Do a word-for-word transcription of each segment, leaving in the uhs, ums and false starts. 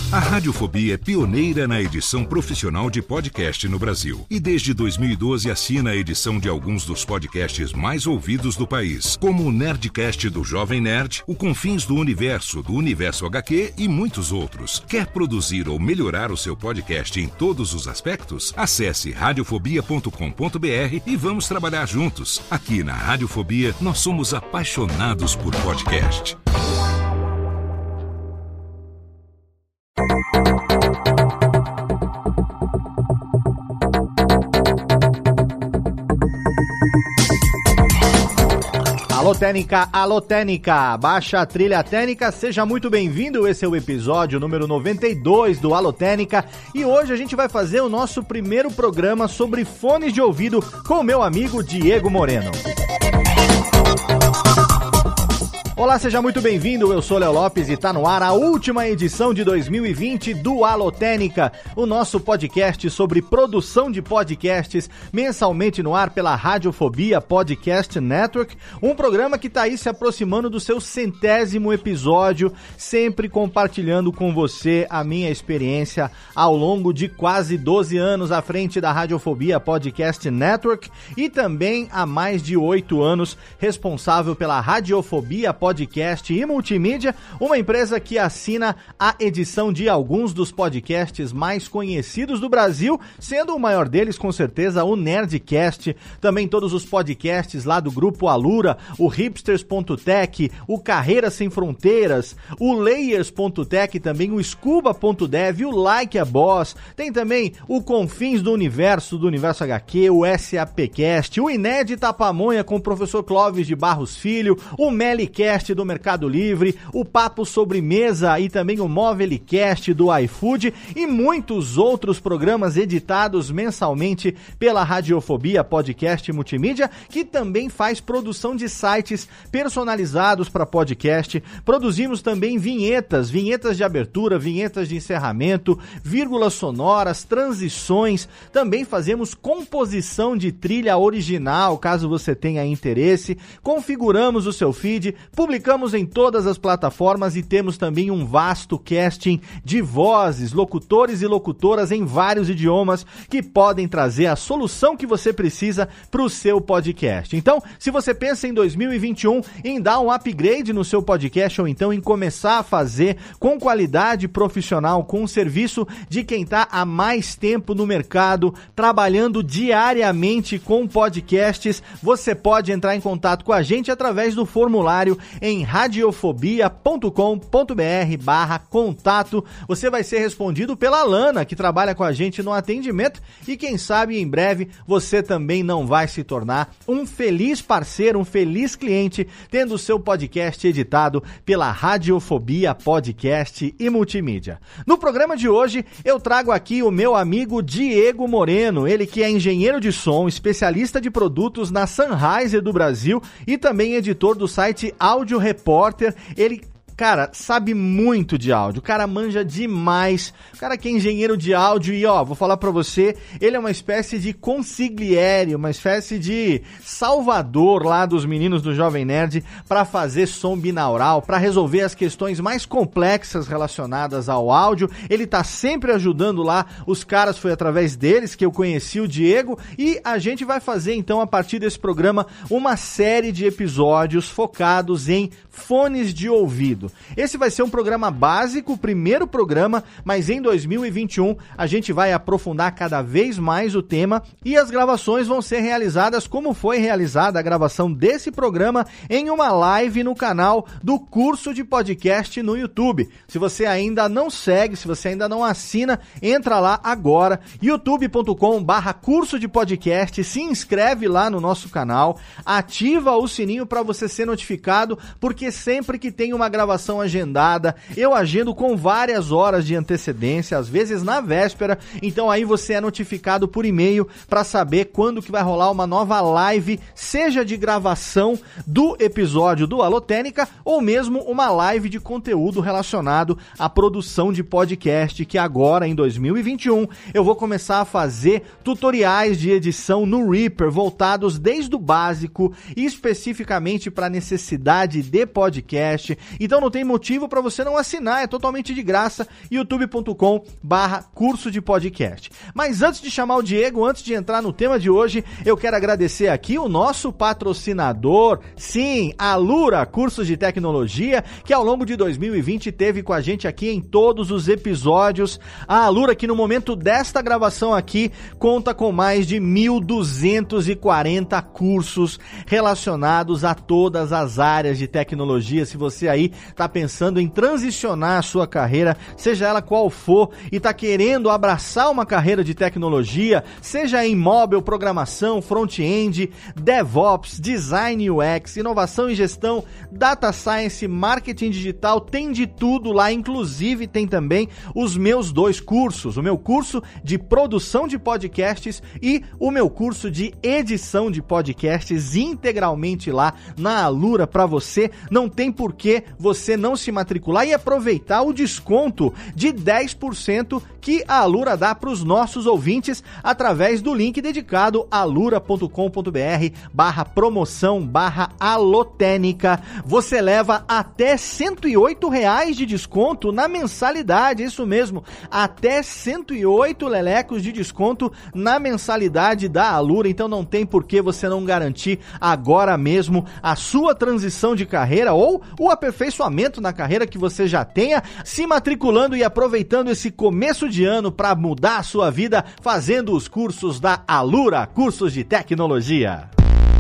A Radiofobia é pioneira na edição profissional de podcast no Brasil. E desde dois mil e doze assina a edição de alguns dos podcasts mais ouvidos do país, como o Nerdcast do Jovem Nerd, o Confins do Universo, do Universo agá quê e muitos outros. Quer produzir ou melhorar o seu podcast em todos os aspectos? Acesse radiofobia ponto com ponto b r e vamos trabalhar juntos. Aqui na Radiofobia, nós somos apaixonados por podcast. Alô Técnica, alô Técnica, baixa a trilha técnica, seja muito bem-vindo, esse é o episódio número noventa e dois do Alô Técnica e hoje a gente vai fazer o nosso primeiro programa sobre fones de ouvido com o meu amigo Diego Moreno. Olá, seja muito bem-vindo, eu sou Léo Lopes e tá no ar a última edição de dois mil e vinte do Alô Técnica, o nosso podcast sobre produção de podcasts, mensalmente no ar pela Radiofobia Podcast Network, um programa que tá aí se aproximando do seu centésimo episódio, sempre compartilhando com você a minha experiência ao longo de quase doze anos à frente da Radiofobia Podcast Network e também há mais de oito anos responsável pela Radiofobia Podcast Podcast e Multimídia, uma empresa que assina a edição de alguns dos podcasts mais conhecidos do Brasil, sendo o maior deles, com certeza, o Nerdcast, também todos os podcasts lá do Grupo Alura, o hipsters ponto tech, o Carreiras Sem Fronteiras, o layers ponto tech, também o scuba ponto dev, o Like a Boss, tem também o Confins do Universo, do Universo agá quê, o SAPcast, o Inédita Pamonha com o professor Clóvis de Barros Filho, o Melicast do Mercado Livre, o Papo Sobremesa e também o Movelicast do iFood e muitos outros programas editados mensalmente pela Radiofobia Podcast Multimídia, que também faz produção de sites personalizados para podcast. Produzimos também vinhetas, vinhetas de abertura, vinhetas de encerramento, vírgulas sonoras, transições. Também fazemos composição de trilha original, caso você tenha interesse. Configuramos o seu feed, publicamos em todas as plataformas e temos também um vasto casting de vozes, locutores e locutoras em vários idiomas que podem trazer a solução que você precisa para o seu podcast. Então, se você pensa em dois mil e vinte e um em dar um upgrade no seu podcast ou então em começar a fazer com qualidade profissional, com o serviço de quem está há mais tempo no mercado, trabalhando diariamente com podcasts, você pode entrar em contato com a gente através do formulário em radiofobia ponto com ponto b r barra contato. Você vai ser respondido pela Lana, que trabalha com a gente no atendimento, e quem sabe em breve você também não vai se tornar um feliz parceiro, um feliz cliente, tendo o seu podcast editado pela Radiofobia Podcast e Multimídia. No programa de hoje eu trago aqui o meu amigo Diego Moreno, ele que é engenheiro de som, especialista de produtos na Sennheiser do Brasil e também editor do site Audio Repórter. Ele, cara, sabe muito de áudio, o cara manja demais, o cara que é engenheiro de áudio e, ó, vou falar pra você, ele é uma espécie de consigliere, uma espécie de salvador lá dos meninos do Jovem Nerd pra fazer som binaural, pra resolver as questões mais complexas relacionadas ao áudio. Ele tá sempre ajudando lá os caras, foi através deles que eu conheci o Diego e a gente vai fazer então a partir desse programa uma série de episódios focados em fones de ouvido. Esse vai ser um programa básico, o primeiro programa, mas em dois mil e vinte e um a gente vai aprofundar cada vez mais o tema e as gravações vão ser realizadas como foi realizada a gravação desse programa em uma live no canal do Curso de Podcast no YouTube. Se você ainda não segue, se você ainda não assina, entra lá agora, youtube ponto com barra curso de podcast, se inscreve lá no nosso canal, ativa o sininho para você ser notificado, porque sempre que tem uma gravação agendada, eu agendo com várias horas de antecedência, às vezes na véspera, então aí você é notificado por e-mail para saber quando que vai rolar uma nova live, seja de gravação do episódio do Alô Técnica ou mesmo uma live de conteúdo relacionado à produção de podcast, que agora em dois mil e vinte e um eu vou começar a fazer tutoriais de edição no Reaper, voltados desde o básico e especificamente para necessidade de podcast. Então no não tem motivo para você não assinar, é totalmente de graça, youtube ponto com barra curso de podcast. Mas antes de chamar o Diego, antes de entrar no tema de hoje, eu quero agradecer aqui o nosso patrocinador, sim, a Alura Cursos de Tecnologia, que ao longo de dois mil e vinte teve com a gente aqui em todos os episódios. A Alura, que no momento desta gravação aqui, conta com mais de mil duzentos e quarenta cursos relacionados a todas as áreas de tecnologia. Se você aí está pensando em transicionar a sua carreira, seja ela qual for, e está querendo abraçar uma carreira de tecnologia, seja em mobile, programação, front-end, DevOps, Design U X, inovação e gestão, Data Science, marketing digital, tem de tudo lá, inclusive tem também os meus dois cursos, o meu curso de produção de podcasts e o meu curso de edição de podcasts integralmente lá na Alura para você. Não tem por que você não se matricular e aproveitar o desconto de dez por cento que a Alura dá para os nossos ouvintes através do link dedicado alura ponto com ponto br barra promoção barra alotênica. Você leva até cento e oito reais de desconto na mensalidade, isso mesmo, até cento e oito lelecos de desconto na mensalidade da Alura. Então não tem por que você não garantir agora mesmo a sua transição de carreira ou o aperfeiçoamento na carreira que você já tenha, se matriculando e aproveitando esse começo de ano para mudar a sua vida, fazendo os cursos da Alura, cursos de tecnologia.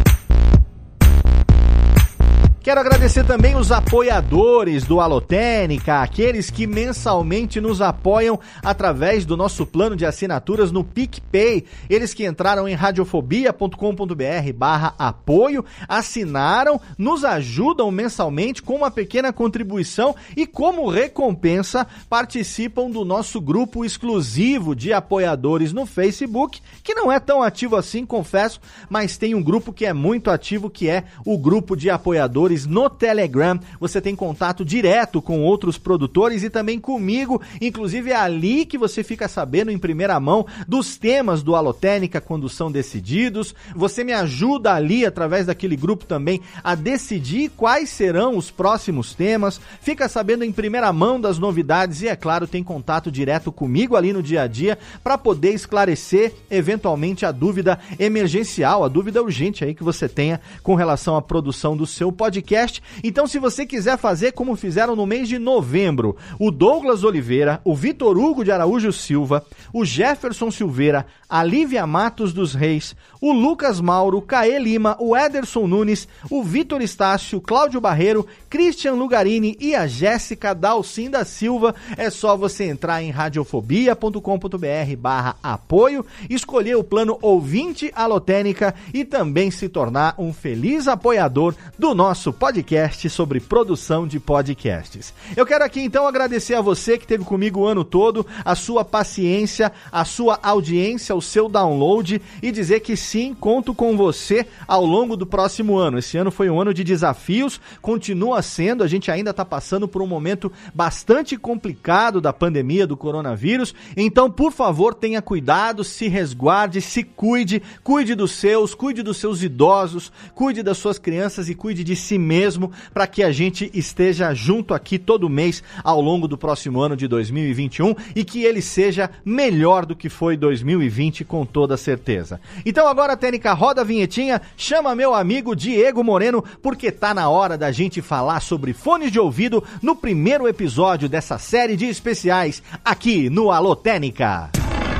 Quero agradecer também os apoiadores do Alotênica, aqueles que mensalmente nos apoiam através do nosso plano de assinaturas no PicPay. Eles que entraram em radiofobia ponto com ponto br barra apoio, assinaram, nos ajudam mensalmente com uma pequena contribuição e, como recompensa, participam do nosso grupo exclusivo de apoiadores no Facebook, que não é tão ativo assim, confesso, mas tem um grupo que é muito ativo, que é o grupo de apoiadores no Telegram. Você tem contato direto com outros produtores e também comigo, inclusive é ali que você fica sabendo em primeira mão dos temas do Alotênica quando são decididos. Você me ajuda ali através daquele grupo também a decidir quais serão os próximos temas, fica sabendo em primeira mão das novidades e, é claro, tem contato direto comigo ali no dia a dia para poder esclarecer eventualmente a dúvida emergencial, a dúvida urgente aí que você tenha com relação à produção do seu podcast. Então, se você quiser fazer como fizeram no mês de novembro, o Douglas Oliveira, o Vitor Hugo de Araújo Silva, o Jefferson Silveira, a Lívia Matos dos Reis, o Lucas Mauro, o Caê Lima, o Ederson Nunes, o Vitor Estácio, Cláudio Barreiro, Christian Lugarini e a Jéssica Dalcin da Silva, é só você entrar em radiofobia ponto com ponto br barra apoio, escolher o plano ouvinte Alotênica e também se tornar um feliz apoiador do nosso podcast sobre produção de podcasts. Eu quero aqui então agradecer a você que esteve comigo o ano todo, a sua paciência, a sua audiência, o seu download e dizer que sim, conto com você ao longo do próximo ano. Esse ano foi um ano de desafios, continua sendo, a gente ainda está passando por um momento bastante complicado da pandemia do coronavírus, então por favor tenha cuidado, se resguarde, se cuide, cuide dos seus, cuide dos seus idosos, cuide das suas crianças e cuide de si mesmo, para que a gente esteja junto aqui todo mês ao longo do próximo ano de dois mil e vinte e um e que ele seja melhor do que foi dois mil e vinte, com toda certeza. Então agora, Técnica, roda a vinhetinha, chama meu amigo Diego Moreno, porque tá na hora da gente falar sobre fones de ouvido no primeiro episódio dessa série de especiais aqui no Alotênica.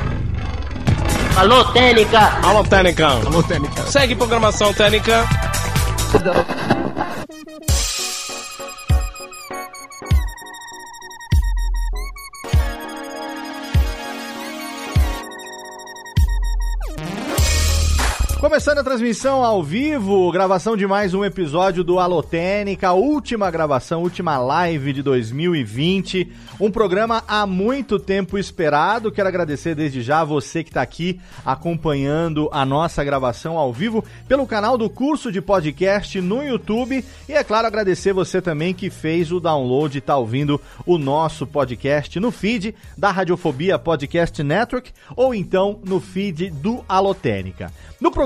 Alô, Técnica! Alô, Técnica! Alô, Técnica! Segue programação Técnica! Começando a transmissão ao vivo, gravação de mais um episódio do Alotênica, última gravação, última live de dois mil e vinte, um programa há muito tempo esperado. Quero agradecer desde já a você que está aqui acompanhando a nossa gravação ao vivo pelo canal do Curso de Podcast no YouTube e, é claro, agradecer você também que fez o download e está ouvindo o nosso podcast no feed da Radiofobia Podcast Network ou então no feed do Alotênica. No programa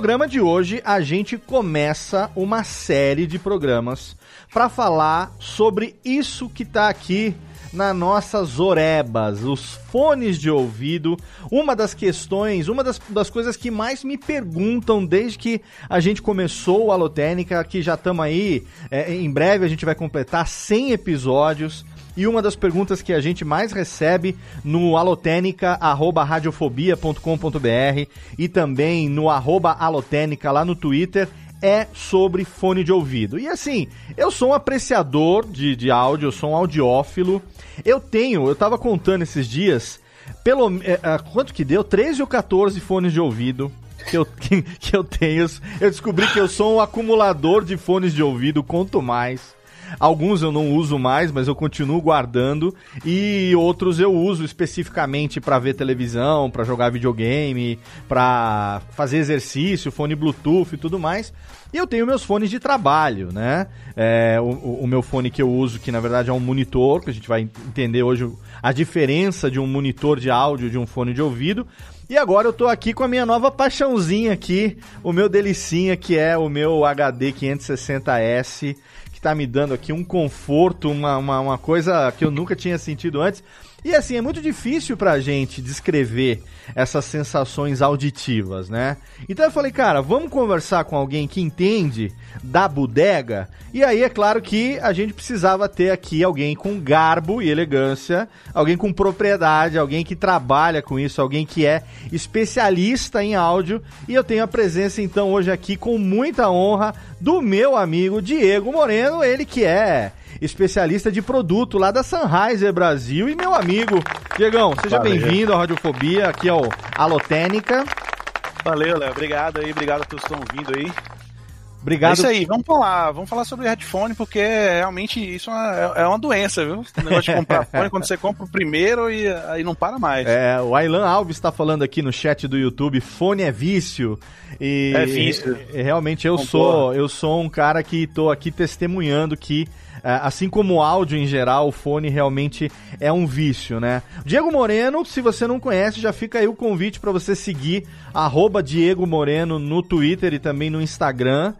programa de hoje, a gente começa uma série de programas para falar sobre isso que tá aqui nas nossas orebas, os fones de ouvido. Uma das questões, uma das, das coisas que mais me perguntam desde que a gente começou o Alotênica, que já estamos aí, é, em breve a gente vai completar cem episódios. E uma das perguntas que a gente mais recebe no alotênica arroba radiofobia ponto com ponto b r e também no arroba alotênica lá no Twitter é sobre fone de ouvido. E assim, eu sou um apreciador de, de áudio, eu sou um audiófilo. Eu tenho, eu tava contando esses dias, pelo é, quanto que deu? treze ou quatorze fones de ouvido que eu, que, que eu tenho. Eu descobri que eu sou um acumulador de fones de ouvido, quanto mais. Alguns eu não uso mais, mas eu continuo guardando. E outros eu uso especificamente para ver televisão, para jogar videogame, para fazer exercício, fone Bluetooth e tudo mais. E eu tenho meus fones de trabalho, né? É, o, o meu fone que eu uso, que na verdade é um monitor, que a gente vai entender hoje a diferença de um monitor de áudio de um fone de ouvido. E agora eu tô aqui com a minha nova paixãozinha aqui, o meu delicinha, que é o meu H D quinhentos e sessenta S, tá me dando aqui um conforto, uma, uma, uma coisa que eu nunca tinha sentido antes. E assim, é muito difícil pra gente descrever essas sensações auditivas, né? Então eu falei, cara, vamos conversar com alguém que entende da bodega. E aí é claro que a gente precisava ter aqui alguém com garbo e elegância, alguém com propriedade, alguém que trabalha com isso, alguém que é especialista em áudio. E eu tenho a presença então hoje aqui com muita honra do meu amigo Diego Moreno, ele que é especialista de produto lá da Sennheiser Brasil e meu amigo. Diegão, seja bem-vindo à Radiofobia, aqui ao Alotênica. Valeu, Léo, obrigado aí, obrigado a todos que estão ouvindo aí. Obrigado. É isso aí, vamos falar, vamos falar sobre headphone, porque realmente isso é uma, é uma doença, viu? O negócio de comprar fone, quando você compra o primeiro e aí não para mais. É, o Aylan Alves está falando aqui no chat do YouTube, fone é vício. E, é vício. E, e, realmente eu sou, eu sou um cara que estou aqui testemunhando que assim como o áudio em geral, o fone realmente é um vício, né? Diego Moreno, se você não conhece, já fica aí o convite para você seguir arroba Diego Moreno no Twitter e também no Instagram.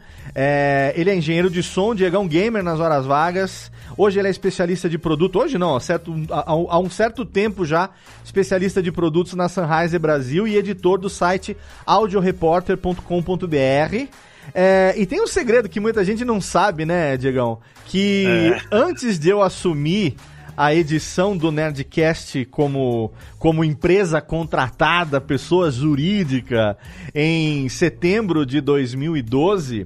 É, ele é engenheiro de som, Diegão Gamer nas horas vagas. Hoje ele é especialista de produto, hoje não, há, certo, há, há um certo tempo já, especialista de produtos na Sennheiser Brasil e editor do site audio reporter ponto com ponto b r. É, e tem um segredo que muita gente não sabe, né, Diegão? Que é. antes de eu assumir a edição do Nerdcast como, como empresa contratada, pessoa jurídica, em setembro de dois mil e doze,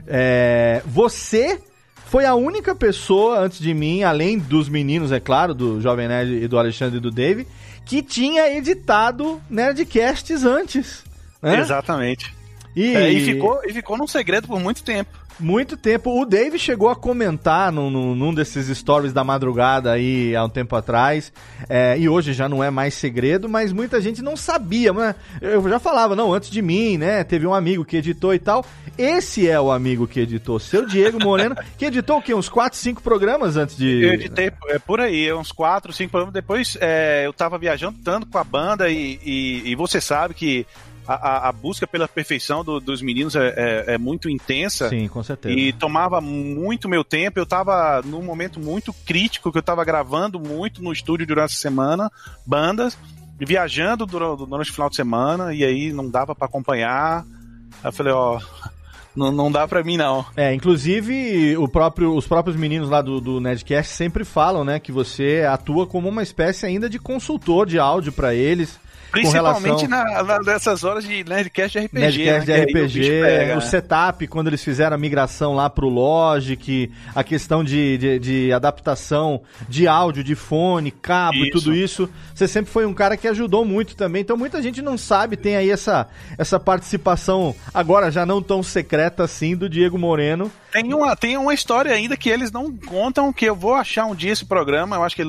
é, você foi a única pessoa antes de mim, além dos meninos, é claro, do Jovem Nerd e do Alexandre e do Dave, que tinha editado Nerdcasts antes. Né? Exatamente. E... É, e, ficou, e ficou num segredo por muito tempo. Muito tempo. O Dave chegou a comentar num, num, num desses stories da madrugada aí há um tempo atrás, é, e hoje já não é mais segredo, mas muita gente não sabia, né? Eu já falava, não, antes de mim, né? Teve um amigo que editou e tal. Esse é o amigo que editou, seu Diego Moreno, que editou o quê? Uns quatro, cinco programas antes de... Eu editei é, por aí, uns quatro, cinco programas. Depois é, eu tava viajando tanto com a banda e, e, e você sabe que A, a busca pela perfeição do, dos meninos é, é, é muito intensa. Sim, com certeza. E tomava muito meu tempo. Eu tava num momento muito crítico, que eu tava gravando muito no estúdio durante a semana, bandas, viajando durante, durante o final de semana, e aí não dava pra acompanhar. Aí eu falei, ó... Não, não dá pra mim, não. É, inclusive, o próprio, os próprios meninos lá do, do Nerdcast sempre falam, né, que você atua como uma espécie ainda de consultor de áudio pra eles. Principalmente relação... na, na, nessas horas de Nerdcast de R P G. Nerdcast de né? R P G, o, pega, o né? setup, quando eles fizeram a migração lá pro Logic, a questão de, de, de adaptação de áudio, de fone, cabo isso. e tudo isso. Você sempre foi um cara que ajudou muito também. Então muita gente não sabe, tem aí essa, essa participação, agora já não tão secreta assim, do Diego Moreno. Tem uma, tem uma história ainda que eles não contam, que eu vou achar um dia esse programa, eu acho que ele...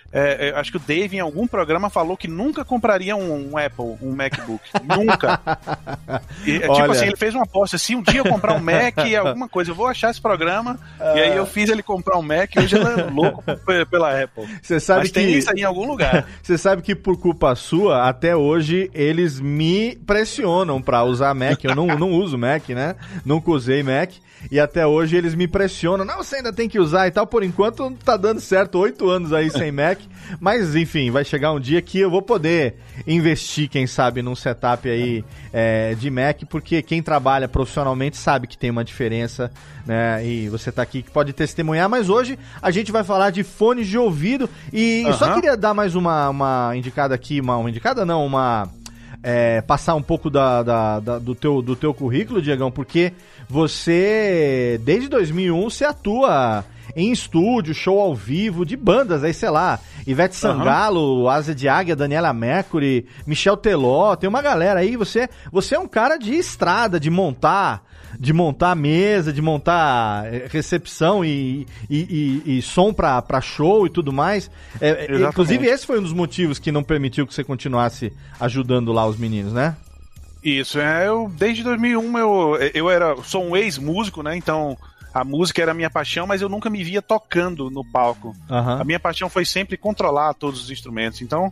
É, é, acho que o Dave em algum programa falou que nunca compraria um, um Apple, um MacBook. Nunca. E, tipo Olha... assim, ele fez uma aposta. Se um dia eu comprar um Mac, alguma coisa, eu vou achar esse programa. Uh... E aí eu fiz ele comprar um Mac e hoje ele é louco pela Apple. Você sabe Mas que... tem isso aí em algum lugar. Você sabe que por culpa sua, até hoje, eles me pressionam pra usar Mac. Eu não, não uso Mac, né? Nunca usei Mac. E até hoje eles me pressionam. Não, você ainda tem que usar e tal. Por enquanto tá dando certo. Oito anos aí sem Mac. Mas, enfim, vai chegar um dia que eu vou poder investir, quem sabe, num setup aí é, de Mac. Porque quem trabalha profissionalmente sabe que tem uma diferença, né? E você tá aqui que pode testemunhar. Mas hoje a gente vai falar de fones de ouvido. E uhum. só queria dar mais uma, uma indicada aqui. Uma, uma indicada não, uma... É, passar um pouco da, da, da, do, teu, do teu currículo, Diegão, porque você, desde dois mil e um, você atua em estúdio, show ao vivo, de bandas, aí sei lá, Ivete Sangalo, uhum. Asa de Águia, Daniela Mercury, Michel Teló, tem uma galera aí, você, você é um cara de estrada, de montar... de montar mesa, de montar recepção e, e, e, e som pra, pra show e tudo mais. É, inclusive, esse foi um dos motivos que não permitiu que você continuasse ajudando lá os meninos, né? Isso, é, eu desde dois mil e um eu, eu era, sou um ex-músico, né? Então a música era a minha paixão, mas eu nunca me via tocando no palco. Uhum. A minha paixão foi sempre controlar todos os instrumentos. Então,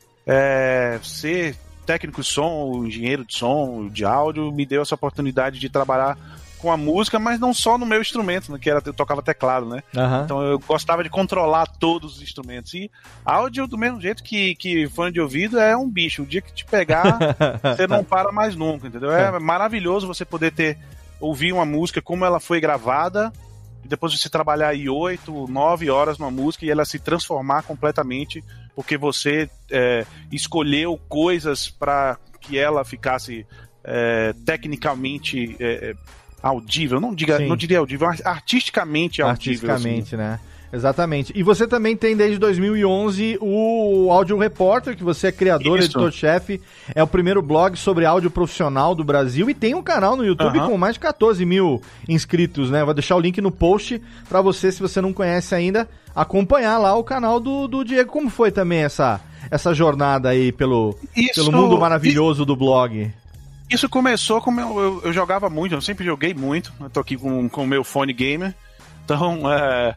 é, ser técnico de som, engenheiro de som, de áudio, me deu essa oportunidade de trabalhar com a música, mas não só no meu instrumento, né, que era, eu tocava teclado, né? Uhum. Então eu gostava de controlar todos os instrumentos. E áudio, do mesmo jeito que, que fone de ouvido, é um bicho. O dia que te pegar, você não para mais nunca, entendeu? É maravilhoso você poder ter, ouvir uma música como ela foi gravada, e depois você trabalhar aí oito, nove horas numa música e ela se transformar completamente, porque você é, escolheu coisas para que ela ficasse é, tecnicamente é, audível, não, diga, não diria audível, artisticamente audível. Artisticamente, assim. Né? Exatamente. E você também tem desde dois mil e onze o Áudio Repórter, que você é criador, editor-chefe, é o primeiro blog sobre áudio profissional do Brasil e tem um canal no YouTube uhum. com mais de catorze mil inscritos, né? Vou deixar o link no post pra você, se você não conhece ainda, acompanhar lá o canal do, do Diego. Como foi também essa, essa jornada aí pelo, Isso... pelo mundo maravilhoso do blog? Isso começou como eu, eu, eu jogava muito, eu sempre joguei muito, eu tô aqui com o meu fone gamer, então... É...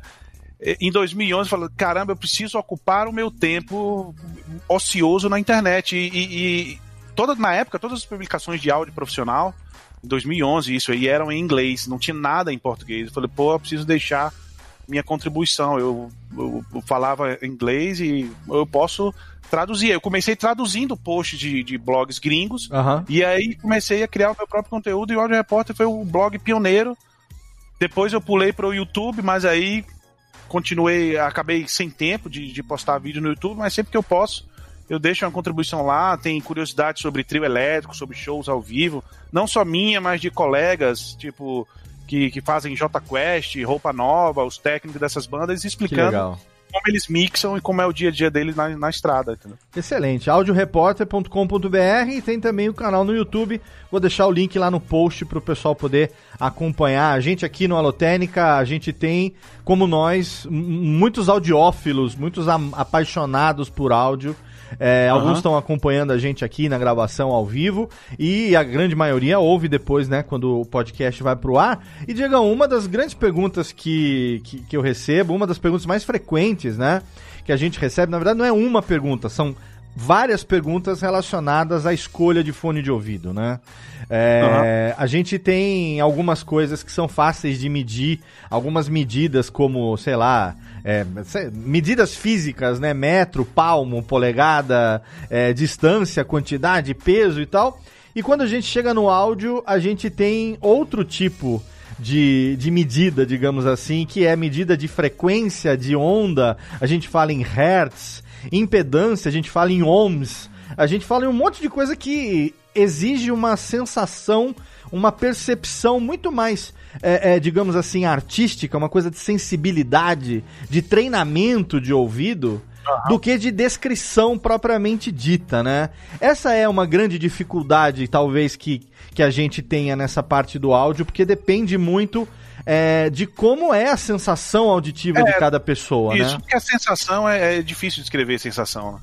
Em dois mil e onze, eu falei, caramba, eu preciso ocupar o meu tempo ocioso na internet. E, e, e toda, na época, todas as publicações de áudio profissional, em dois mil e onze, isso aí, eram em inglês, não tinha nada em português. Eu falei, pô, eu preciso deixar minha contribuição. Eu, eu, eu falava inglês e eu posso traduzir. Eu comecei traduzindo posts de, de blogs gringos, uhum. e aí comecei a criar o meu próprio conteúdo, e o Áudio Repórter foi o blog pioneiro. Depois eu pulei para o YouTube, mas aí... continuei, acabei sem tempo de, de postar vídeo no YouTube, mas sempre que eu posso, eu deixo uma contribuição lá. Tem curiosidade sobre trio elétrico, sobre shows ao vivo, não só minha, mas de colegas, tipo, que, que fazem J Quest, Roupa Nova, os técnicos dessas bandas, explicando como eles mixam e como é o dia a dia deles na, na estrada. Entendeu? Excelente. áudio repórter ponto com ponto b r e tem também o canal no YouTube. Vou deixar o link lá no post para o pessoal poder acompanhar. A gente aqui no Alotênica, a gente tem, como nós, muitos audiófilos, muitos apaixonados por áudio. É, uhum. Alguns estão acompanhando a gente aqui na gravação ao vivo e a grande maioria ouve depois, né, quando o podcast vai pro ar. E, Diegão, uma das grandes perguntas que, que, que eu recebo, uma das perguntas mais frequentes, né, que a gente recebe, na verdade não é uma pergunta, são várias perguntas relacionadas à escolha de fone de ouvido, né? É, uhum. A gente tem algumas coisas que são fáceis de medir, algumas medidas como, sei lá, é, medidas físicas, né? Metro, palmo, polegada, é, distância, quantidade, peso e tal. E quando a gente chega no áudio, a gente tem outro tipo de, de medida, digamos assim, que é medida de frequência, de onda. A gente fala em hertz, impedância, a gente fala em ohms, a gente fala em um monte de coisa que exige uma sensação, uma percepção muito mais, é, é, digamos assim, artística, uma coisa de sensibilidade, de treinamento de ouvido, uhum. do que de descrição propriamente dita, né? Essa é uma grande dificuldade, talvez, que, que a gente tenha nessa parte do áudio, porque depende muito é, de como é a sensação auditiva é, de cada pessoa, isso, né? Isso, porque a sensação é, é difícil de descrever a sensação, né?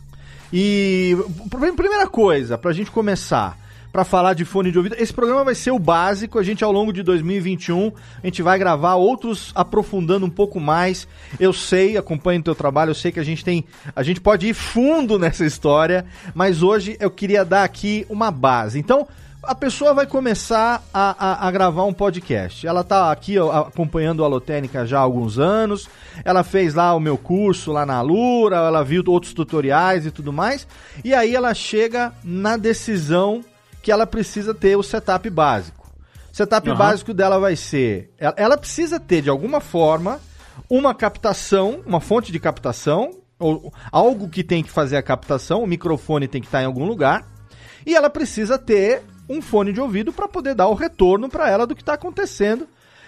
E, primeira coisa, pra gente começar, pra falar de fone de ouvido, esse programa vai ser o básico, a gente ao longo de dois mil e vinte e um, a gente vai gravar outros aprofundando um pouco mais. Eu sei, acompanho o teu trabalho, eu sei que a gente tem, a gente pode ir fundo nessa história, mas hoje eu queria dar aqui uma base. Então, a pessoa vai começar a, a, a gravar um podcast. Ela tá aqui ó, acompanhando a Alotênica já há alguns anos. Ela fez lá o meu curso lá na Alura, ela viu outros tutoriais e tudo mais. E aí ela chega na decisão que ela precisa ter o setup básico. O setup uhum. básico dela vai ser... Ela, ela precisa ter, de alguma forma, uma captação, uma fonte de captação, ou algo que tem que fazer a captação, o microfone tem que estar em algum lugar. E ela precisa ter um fone de ouvido para poder dar o retorno para ela do que está acontecendo,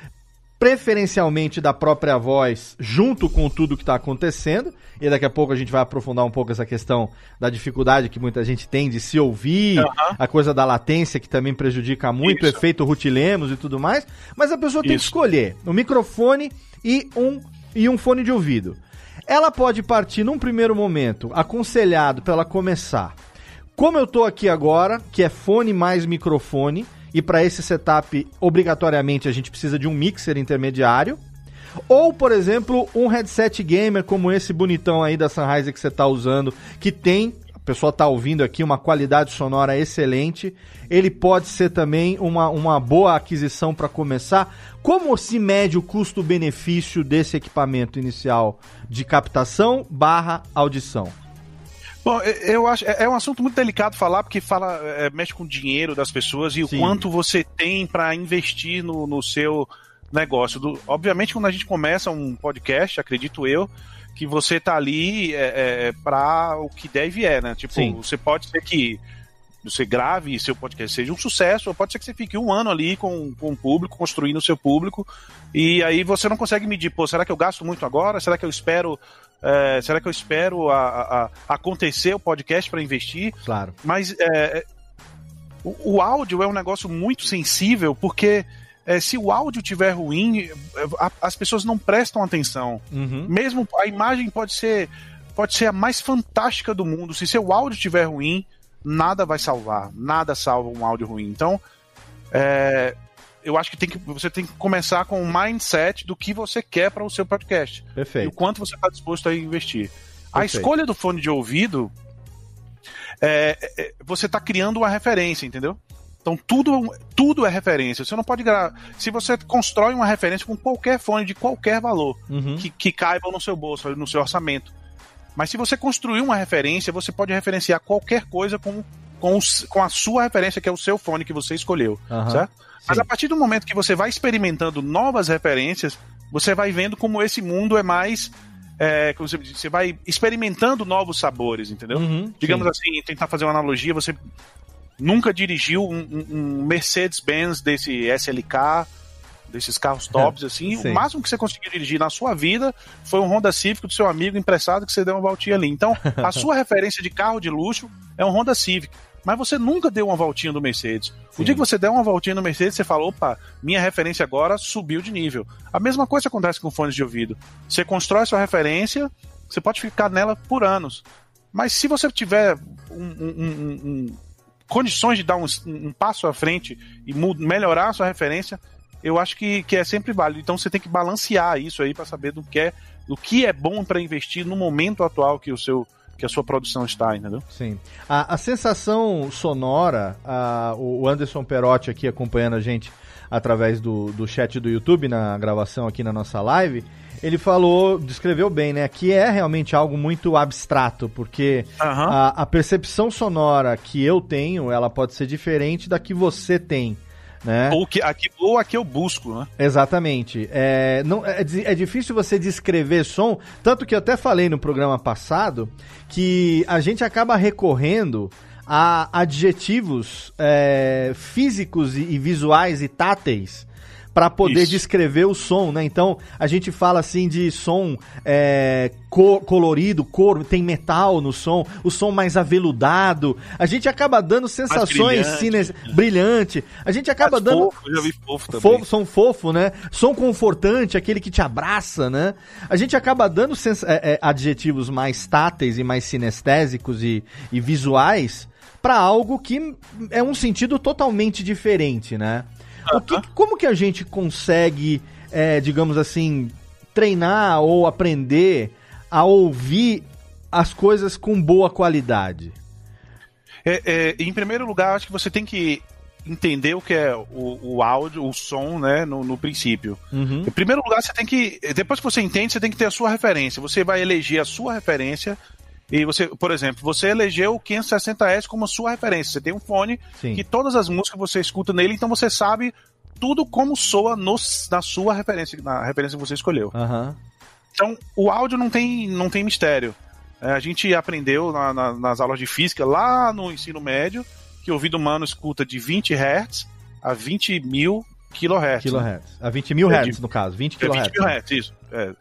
preferencialmente da própria voz, junto com tudo que está acontecendo, e daqui a pouco a gente vai aprofundar um pouco essa questão da dificuldade que muita gente tem de se ouvir, uhum. a coisa da latência que também prejudica muito, Isso. o efeito Ruth Lemos e tudo mais, mas a pessoa tem Isso. que escolher um microfone e um, e um fone de ouvido. Ela pode partir num primeiro momento, aconselhado para ela começar, como eu tô aqui agora, que é fone mais microfone, e para esse setup, obrigatoriamente, a gente precisa de um mixer intermediário, ou, por exemplo, um headset gamer como esse bonitão aí da Sennheiser que você tá usando, que tem, a pessoa tá ouvindo aqui, uma qualidade sonora excelente, ele pode ser também uma, uma boa aquisição para começar. Como se mede o custo-benefício desse equipamento inicial de captação barra audição? Bom, eu acho é um assunto muito delicado falar, porque fala, é, mexe com o dinheiro das pessoas e Sim. o quanto você tem para investir no, no seu negócio. Do, obviamente, quando a gente começa um podcast, acredito eu, que você tá ali é, é, para o que deve é, né? Tipo, Sim. você pode ser que você grave e seu podcast seja um sucesso, ou pode ser que você fique um ano ali com, com o público, construindo o seu público, e aí você não consegue medir, pô, será que eu gasto muito agora? Será que eu espero... É, será que eu espero a, a, a acontecer o podcast para investir? Claro. Mas é, o, o áudio é um negócio muito sensível, porque é, se o áudio estiver ruim, a, as pessoas não prestam atenção. Uhum. Mesmo a imagem pode ser, pode ser a mais fantástica do mundo. Se seu áudio estiver ruim, nada vai salvar. Nada salva um áudio ruim. Então, é, eu acho que, tem que você tem que começar com um mindset do que você quer para o seu podcast. Perfeito. E o quanto você está disposto a investir. Perfeito. A escolha do fone de ouvido, é, é, você está criando uma referência, entendeu? Então tudo, tudo é referência. Você não pode gravar. Se você constrói uma referência com qualquer fone de qualquer valor, uhum. que, que caiba no seu bolso, no seu orçamento. Mas se você construir uma referência, você pode referenciar qualquer coisa com, com, os, com a sua referência, que é o seu fone que você escolheu, uhum. certo? Mas Sim. a partir do momento que você vai experimentando novas referências, você vai vendo como esse mundo é mais... É, você, você vai experimentando novos sabores, entendeu? Uhum, Digamos sim. assim, tentar fazer uma analogia, você nunca dirigiu um, um, um Mercedes-Benz desse S L K, desses carros tops, assim, sim. o máximo que você conseguiu dirigir na sua vida foi um Honda Civic do seu amigo emprestado que você deu uma voltinha ali. Então, a sua referência de carro de luxo é um Honda Civic. Mas você nunca deu uma voltinha no Mercedes. Sim. O dia que você der uma voltinha no Mercedes, você fala, opa, minha referência agora subiu de nível. A mesma coisa acontece com fones de ouvido. Você constrói sua referência, você pode ficar nela por anos. Mas se você tiver um, um, um, um, condições de dar um, um passo à frente e melhorar a sua referência, eu acho que, que é sempre válido. Então você tem que balancear isso aí para saber do que é, do que é bom para investir no momento atual que o seu... que a sua produção está, entendeu? Sim. A, a sensação sonora, a, o Anderson Perotti aqui acompanhando a gente através do, do chat do YouTube, na gravação aqui na nossa live, ele falou, descreveu bem, né, que é realmente algo muito abstrato, porque uhum. a, a percepção sonora que eu tenho, ela pode ser diferente da que você tem. Né? Ou, que, aqui, ou a que eu busco, né? Exatamente. É, não, é, é difícil você descrever som, tanto que eu até falei no programa passado que a gente acaba recorrendo a adjetivos é, físicos e, e visuais e táteis para poder Isso. descrever o som, né? Então, a gente fala assim de som é, cor, colorido, cor, tem metal no som, o som mais aveludado. A gente acaba dando sensações cine... brilhante. A gente acaba mais dando fofo, eu já vi fofo também. Fofo, som fofo, né? Som confortante, aquele que te abraça, né? A gente acaba dando sens... é, é, adjetivos mais táteis e mais sinestésicos e, e visuais para algo que é um sentido totalmente diferente, né? O que, como que a gente consegue, é, digamos assim, treinar ou aprender a ouvir as coisas com boa qualidade? É, é, em primeiro lugar, acho que você tem que entender o que é o, o áudio, o som, né, no, no princípio. Uhum. Em primeiro lugar, você tem que, depois que você entende, você tem que ter a sua referência. Você vai eleger a sua referência e você, por exemplo, você elegeu o quinhentos e sessenta S como a sua referência. Você tem um fone Sim. que todas as músicas você escuta nele, então você sabe tudo como soa no, na sua referência, na referência que você escolheu. Uhum. Então, o áudio não tem, não tem mistério. É, a gente aprendeu na, na, nas aulas de física, lá no ensino médio, que o ouvido humano escuta de vinte hertz a vinte mil kilohertz. Kilohertz. Né? A vinte mil hertz, no caso. vinte kilohertz. É vinte mil hertz, isso. É.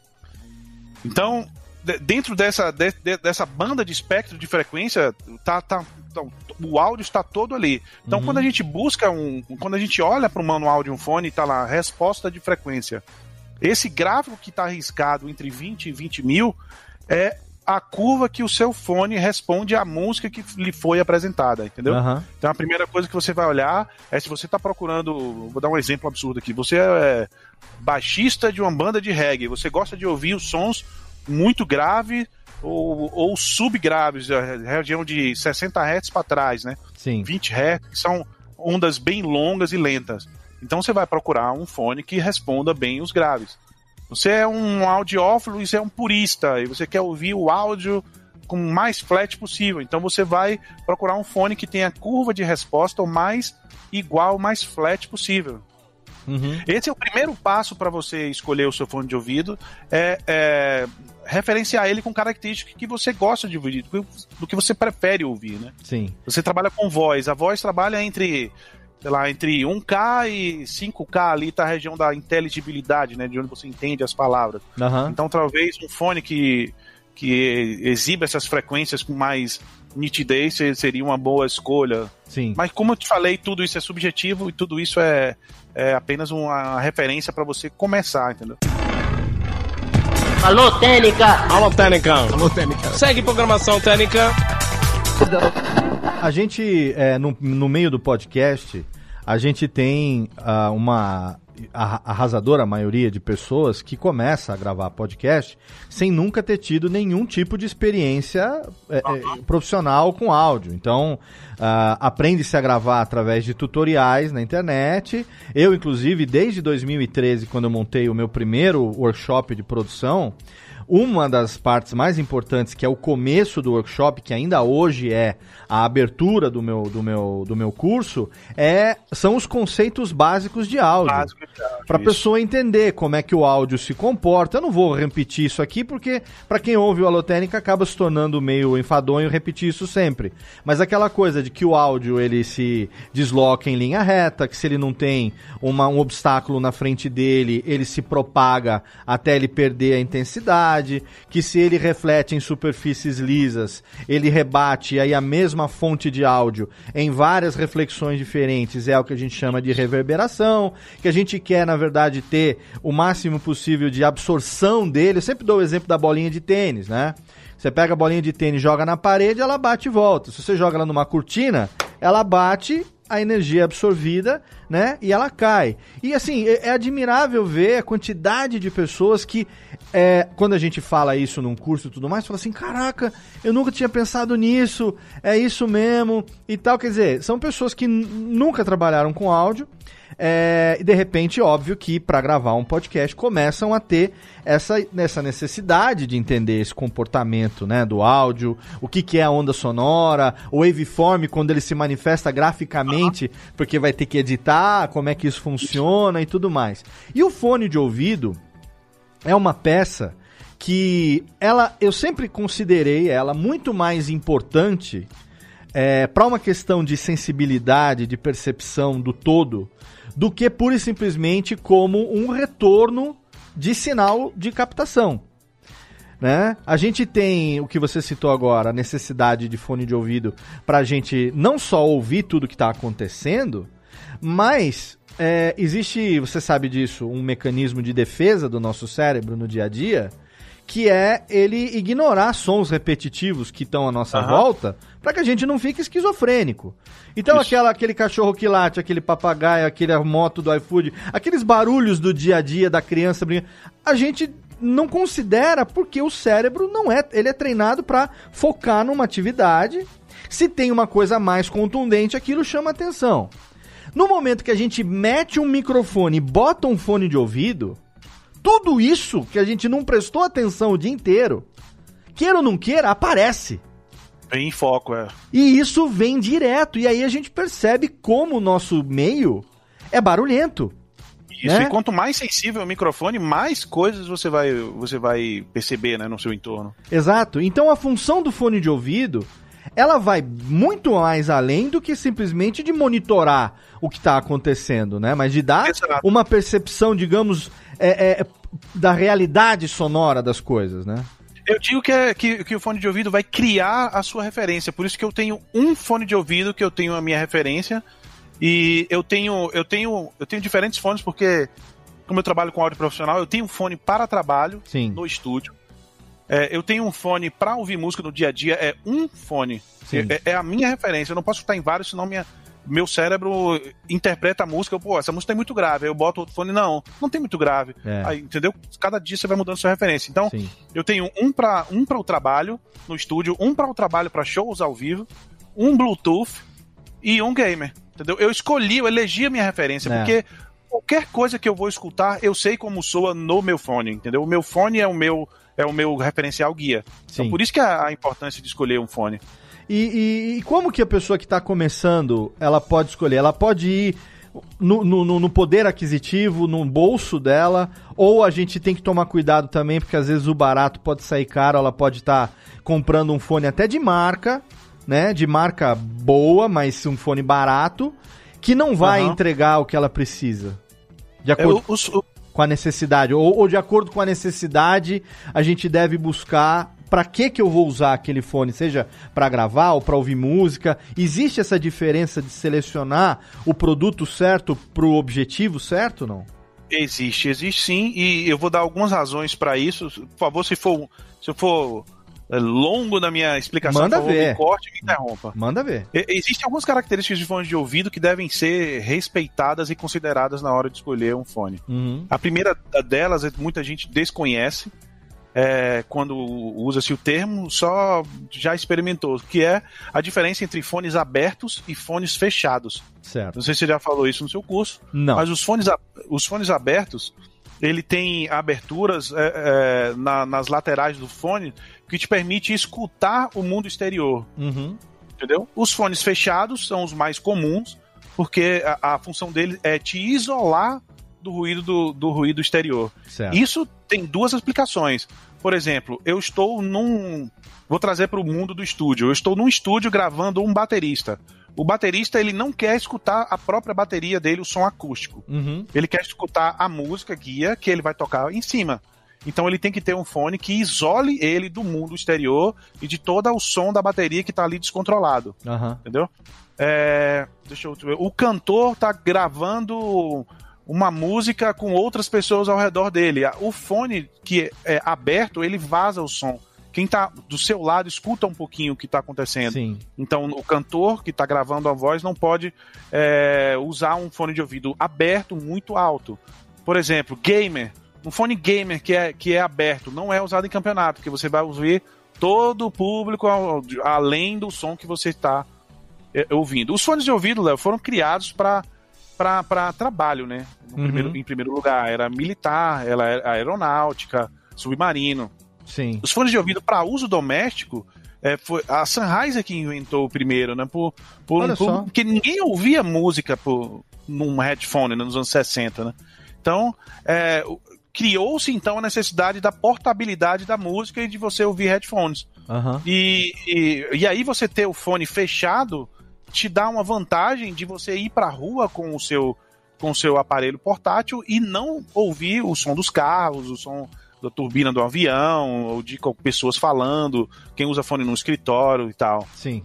Então, de, dentro dessa, de, de, dessa banda de espectro de frequência, tá, tá, tá, o áudio está todo ali. Então, uhum. quando a gente busca um... Quando a gente olha para o manual de um fone, está lá, resposta de frequência. Esse gráfico que está arriscado entre vinte e vinte mil é a curva que o seu fone responde à música que lhe foi apresentada, entendeu? Uhum. Então a primeira coisa que você vai olhar é se você está procurando, vou dar um exemplo absurdo aqui, você é baixista de uma banda de reggae, você gosta de ouvir os sons muito graves ou, ou subgraves, a região de sessenta hertz para trás, né? Sim. vinte hertz, que são ondas bem longas e lentas. Então você vai procurar um fone que responda bem os graves. Você é um audiófilo e você é um purista, e você quer ouvir o áudio com o mais flat possível. Então você vai procurar um fone que tenha curva de resposta o mais igual, o mais flat possível. Uhum. Esse é o primeiro passo para você escolher o seu fone de ouvido, é, é referenciar ele com características que você gosta de ouvir, do que você prefere ouvir, né? Sim. Você trabalha com voz, a voz trabalha entre... sei lá, entre um K e cinco K ali tá a região da inteligibilidade, né, de onde você entende as palavras. Uhum. Então talvez um fone que, que exiba essas frequências com mais nitidez seria uma boa escolha. Sim. Mas como eu te falei, tudo isso é subjetivo e tudo isso é, é apenas uma referência para você começar, entendeu? Alô, Técnica! Alô, Técnica! Alô, Técnica! Segue programação Técnica! A gente, é, no, no meio do podcast, a gente tem uh, uma arrasadora maioria de pessoas que começa a gravar podcast sem nunca ter tido nenhum tipo de experiência é, é, profissional com áudio. Então, uh, aprende-se a gravar através de tutoriais na internet. Eu, inclusive, desde dois mil e treze, quando eu montei o meu primeiro workshop de produção, uma das partes mais importantes, que é o começo do workshop, que ainda hoje é a abertura do meu, do meu, do meu curso, é, são os conceitos básicos de áudio. Básico de áudio. Para a pessoa entender como é que o áudio se comporta. Eu não vou repetir isso aqui, porque para quem ouve o Alotênica acaba se tornando meio enfadonho repetir isso sempre. Mas aquela coisa de que o áudio ele se desloca em linha reta, que se ele não tem uma, um obstáculo na frente dele, ele se propaga até ele perder a intensidade, que se ele reflete em superfícies lisas, ele rebate, e aí a mesma fonte de áudio em várias reflexões diferentes é o que a gente chama de reverberação, que a gente quer, na verdade, ter o máximo possível de absorção dele. Eu sempre dou o exemplo da bolinha de tênis, né? Você pega a bolinha de tênis, joga na parede, ela bate e volta. Se você joga ela numa cortina, ela bate, a energia é absorvida, né, e ela cai. E assim, é, é admirável ver a quantidade de pessoas que, é, quando a gente fala isso num curso e tudo mais, fala assim, caraca, eu nunca tinha pensado nisso, é isso mesmo, e tal. Quer dizer, são pessoas que n- nunca trabalharam com áudio, é, e de repente, óbvio que para gravar um podcast começam a ter essa, essa necessidade de entender esse comportamento, né, do áudio, o que, que é a onda sonora, o waveform quando ele se manifesta graficamente, porque vai ter que editar, como é que isso funciona e tudo mais. E o fone de ouvido é uma peça que ela, eu sempre considerei ela muito mais importante é, para uma questão de sensibilidade, de percepção do todo, do que pura e simplesmente como um retorno de sinal de captação. Né? A gente tem, o que você citou agora, a necessidade de fone de ouvido para a gente não só ouvir tudo que está acontecendo, mas é, existe, você sabe disso, um mecanismo de defesa do nosso cérebro no dia a dia, que é ele ignorar sons repetitivos que estão à nossa uhum. volta, para que a gente não fique esquizofrênico. Então aquela, aquele cachorro que late, aquele papagaio, aquele moto do iFood, aqueles barulhos do dia a dia da criança brincando, a gente não considera porque o cérebro não é, ele é treinado para focar numa atividade. Se tem uma coisa mais contundente, aquilo chama atenção. No momento que a gente mete um microfone e bota um fone de ouvido, tudo isso que a gente não prestou atenção o dia inteiro, queira ou não queira, aparece. Vem em foco, é. E isso vem direto, e aí a gente percebe como o nosso meio é barulhento. Isso, né? E quanto mais sensível o microfone, mais coisas você vai, você vai perceber, né, no seu entorno. Exato. Então a função do fone de ouvido, ela vai muito mais além do que simplesmente de monitorar o que está acontecendo, né? Mas de dar Exato. Uma percepção, digamos, é, é, da realidade sonora das coisas, né? Eu digo que, é, que, que o fone de ouvido vai criar a sua referência. Por isso que eu tenho um fone de ouvido que eu tenho a minha referência. E eu tenho, eu tenho, eu tenho diferentes fones porque, como eu trabalho com áudio profissional, eu tenho um fone para trabalho Sim. no estúdio. É, eu tenho um fone para ouvir música no dia a dia, é um fone. É, é a minha referência. Eu não posso estar em vários, senão minha, meu cérebro interpreta a música. Pô, essa música tem muito grave. Aí eu boto outro fone, não, não tem muito grave. É. Aí, entendeu? Cada dia você vai mudando sua referência. Então, Sim. eu tenho um para um para o trabalho no estúdio, um para o trabalho para shows ao vivo, um Bluetooth e um gamer. Entendeu? Eu escolhi, eu elegi a minha referência, é. porque qualquer coisa que eu vou escutar, eu sei como soa no meu fone, entendeu? O meu fone é o meu, é o meu referencial guia. Sim. Então, por isso que a, a importância de escolher um fone. E, e, e como que a pessoa que está começando, ela pode escolher? Ela pode ir no, no, no poder aquisitivo, no bolso dela, ou a gente tem que tomar cuidado também, porque às vezes o barato pode sair caro, ela pode estar tá comprando um fone até de marca, né, de marca boa, mas um fone barato, que não vai uhum. entregar o que ela precisa. De acordo é, os, o... com a necessidade. Ou, ou de acordo com a necessidade, a gente deve buscar para que que eu vou usar aquele fone, seja para gravar ou para ouvir música. Existe essa diferença de selecionar o produto certo para o objetivo certo, não? Existe, existe sim, e eu vou dar algumas razões para isso. Por favor, se for... Se for longo na minha explicação, Manda por favor, ver. me corte e me interrompa. Manda ver. Existem algumas características de fones de ouvido que devem ser respeitadas e consideradas na hora de escolher um fone. Uhum. A primeira delas, muita gente desconhece, é, quando usa-se o termo, só já experimentou, que é a diferença entre fones abertos e fones fechados. Certo. Não sei se você já falou isso no seu curso, Não. mas os fones, os fones abertos, ele tem aberturas é, é, na, nas laterais do fone que te permite escutar o mundo exterior. Uhum. Entendeu? Os fones fechados são os mais comuns, porque a, a função dele é te isolar do ruído, do, do ruído exterior. Certo. Isso tem duas explicações. Por exemplo, eu estou num... Vou trazer para o mundo do estúdio. Eu estou num estúdio gravando um baterista. O baterista, ele não quer escutar a própria bateria dele, o som acústico. Uhum. Ele quer escutar a música guia que ele vai tocar em cima. Então ele tem que ter um fone que isole ele do mundo exterior e de todo o som da bateria que está ali descontrolado. Uhum. Entendeu? É, deixa eu ver. O cantor está gravando uma música com outras pessoas ao redor dele. O fone que é aberto, ele vaza o som. Quem está do seu lado escuta um pouquinho o que está acontecendo. Sim. Então o cantor que está gravando a voz não pode é, usar um fone de ouvido aberto muito alto. Por exemplo, gamer. Um fone gamer que é, que é aberto não é usado em campeonato, porque você vai ouvir todo o público ao, além do som que você está é, ouvindo. Os fones de ouvido, Léo, foram criados para para trabalho, né? No uhum. primeiro, em primeiro lugar, era militar, ela era aeronáutica, submarino. Sim. Os fones de ouvido para uso doméstico, é, foi a Sennheiser que inventou o primeiro, né? Por, por, Olha por, só. Porque ninguém ouvia música por, num headphone, né, nos anos sessenta, né? Então, é, criou-se então a necessidade da portabilidade da música e de você ouvir headphones. Uhum. E, e, e aí você ter o fone fechado te dá uma vantagem de você ir pra rua com o seu, com o seu aparelho portátil e não ouvir o som dos carros, o som da turbina do avião, ou de pessoas falando, quem usa fone no escritório e tal. Sim.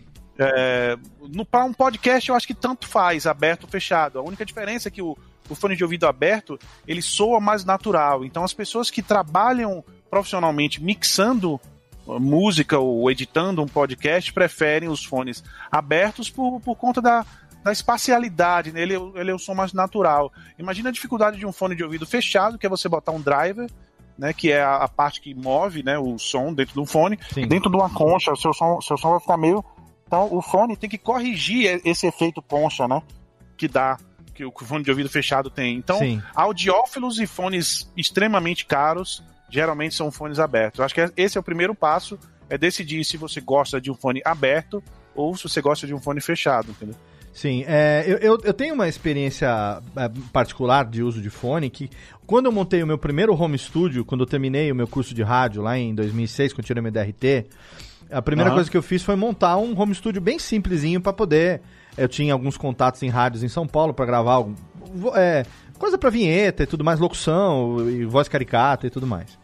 É, para um podcast eu acho que tanto faz, aberto ou fechado. A única diferença é que o, o fone de ouvido aberto, ele soa mais natural. Então as pessoas que trabalham profissionalmente mixando música ou editando um podcast preferem os fones abertos por, por conta da, da espacialidade, né? ele, ele é o som mais natural. Imagina a dificuldade de um fone de ouvido fechado, que é você botar um driver, né, que é a, a parte que move, né, o som dentro do fone. Sim. Dentro de uma concha, o seu som, seu som vai ficar meio... Então o fone tem que corrigir esse efeito poncha, né, que dá, que o fone de ouvido fechado tem. Então, sim, audiófilos e fones extremamente caros geralmente são fones abertos. Eu acho que esse é o primeiro passo, é decidir se você gosta de um fone aberto ou se você gosta de um fone fechado, entendeu? Sim, é, eu, eu, eu tenho uma experiência particular de uso de fone que, quando eu montei o meu primeiro home studio, quando eu terminei o meu curso de rádio lá em dois mil e seis, quando eu tirei meu D R T, a primeira uhum. coisa que eu fiz foi montar um home studio bem simplesinho para poder... Eu tinha alguns contatos em rádios em São Paulo para gravar algum, é, coisa para vinheta e tudo mais, locução e voz caricata e tudo mais.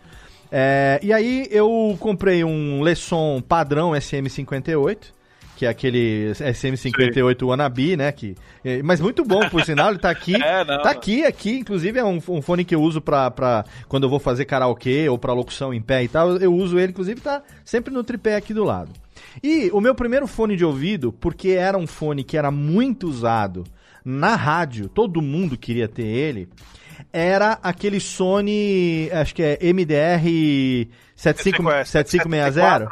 É, e aí eu comprei um Leson padrão S M cinquenta e oito, que é aquele S M cinquenta e oito Wannabe, né? Que, é, mas muito bom, por sinal, ele tá aqui. É, não, tá aqui, aqui. Inclusive é um, um fone que eu uso pra, pra quando eu vou fazer karaokê ou pra locução em pé e tal. Eu uso ele, inclusive tá sempre no tripé aqui do lado. E o meu primeiro fone de ouvido, porque era um fone que era muito usado na rádio, todo mundo queria ter ele, era aquele Sony, acho que é M D R setenta e cinco sessenta.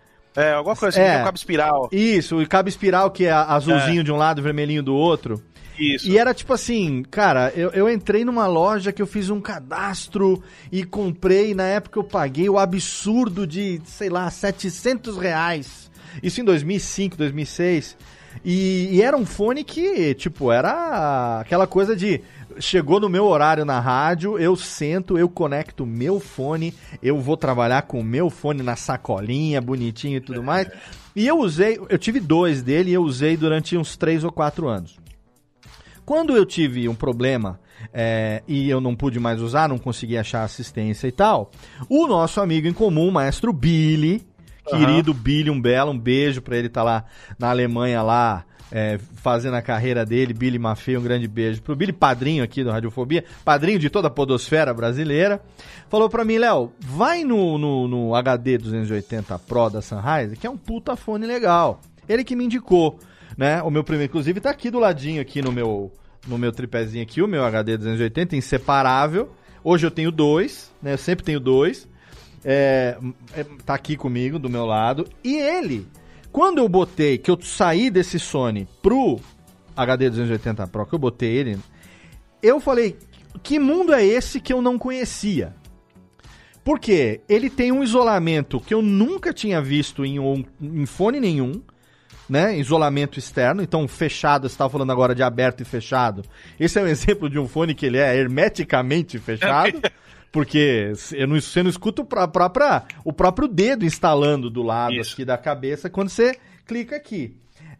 É, alguma coisa assim, é, um cabo espiral. Isso, o cabo espiral que é azulzinho é. de um lado, vermelhinho do outro. Isso. E era tipo assim, cara, eu, eu entrei numa loja que eu fiz um cadastro e comprei, na época eu paguei o absurdo de, sei lá, setecentos reais. Isso em dois mil e cinco, dois mil e seis. E, e era um fone que, tipo, era aquela coisa de... Chegou no meu horário na rádio, eu sento, eu conecto o meu fone, eu vou trabalhar com o meu fone na sacolinha, bonitinho e tudo mais. E eu usei, eu tive dois dele e eu usei durante uns três ou quatro anos. Quando eu tive um problema é, e eu não pude mais usar, não consegui achar assistência e tal, o nosso amigo em comum, o maestro Billy, querido uhum. Billy, um belo, um beijo pra ele estar tá lá na Alemanha, lá, é, fazendo a carreira dele, Billy Maffei, um grande beijo pro Billy, padrinho aqui do Radiofobia, padrinho de toda a podosfera brasileira, falou pra mim, Léo, vai no, no, no H D duzentos e oitenta Pro da Sennheiser, que é um puta fone legal. Ele que me indicou, né, o meu primeiro, inclusive tá aqui do ladinho, aqui no meu, no meu tripézinho aqui, o meu H D duzentos e oitenta, inseparável. Hoje eu tenho dois, né, eu sempre tenho dois, é, é, tá aqui comigo, do meu lado, e ele... Quando eu botei, que eu saí desse Sony pro H D duzentos e oitenta Pro, que eu botei ele, eu falei, que mundo é esse que eu não conhecia? Porque ele tem um isolamento que eu nunca tinha visto em, um, em fone nenhum, né? Isolamento externo, então fechado, você estava falando agora de aberto e fechado. Esse é um exemplo de um fone que ele é hermeticamente fechado. Porque eu não, você não escuta o, pra, pra, pra, o próprio dedo instalando do lado Isso. aqui da cabeça quando você clica aqui.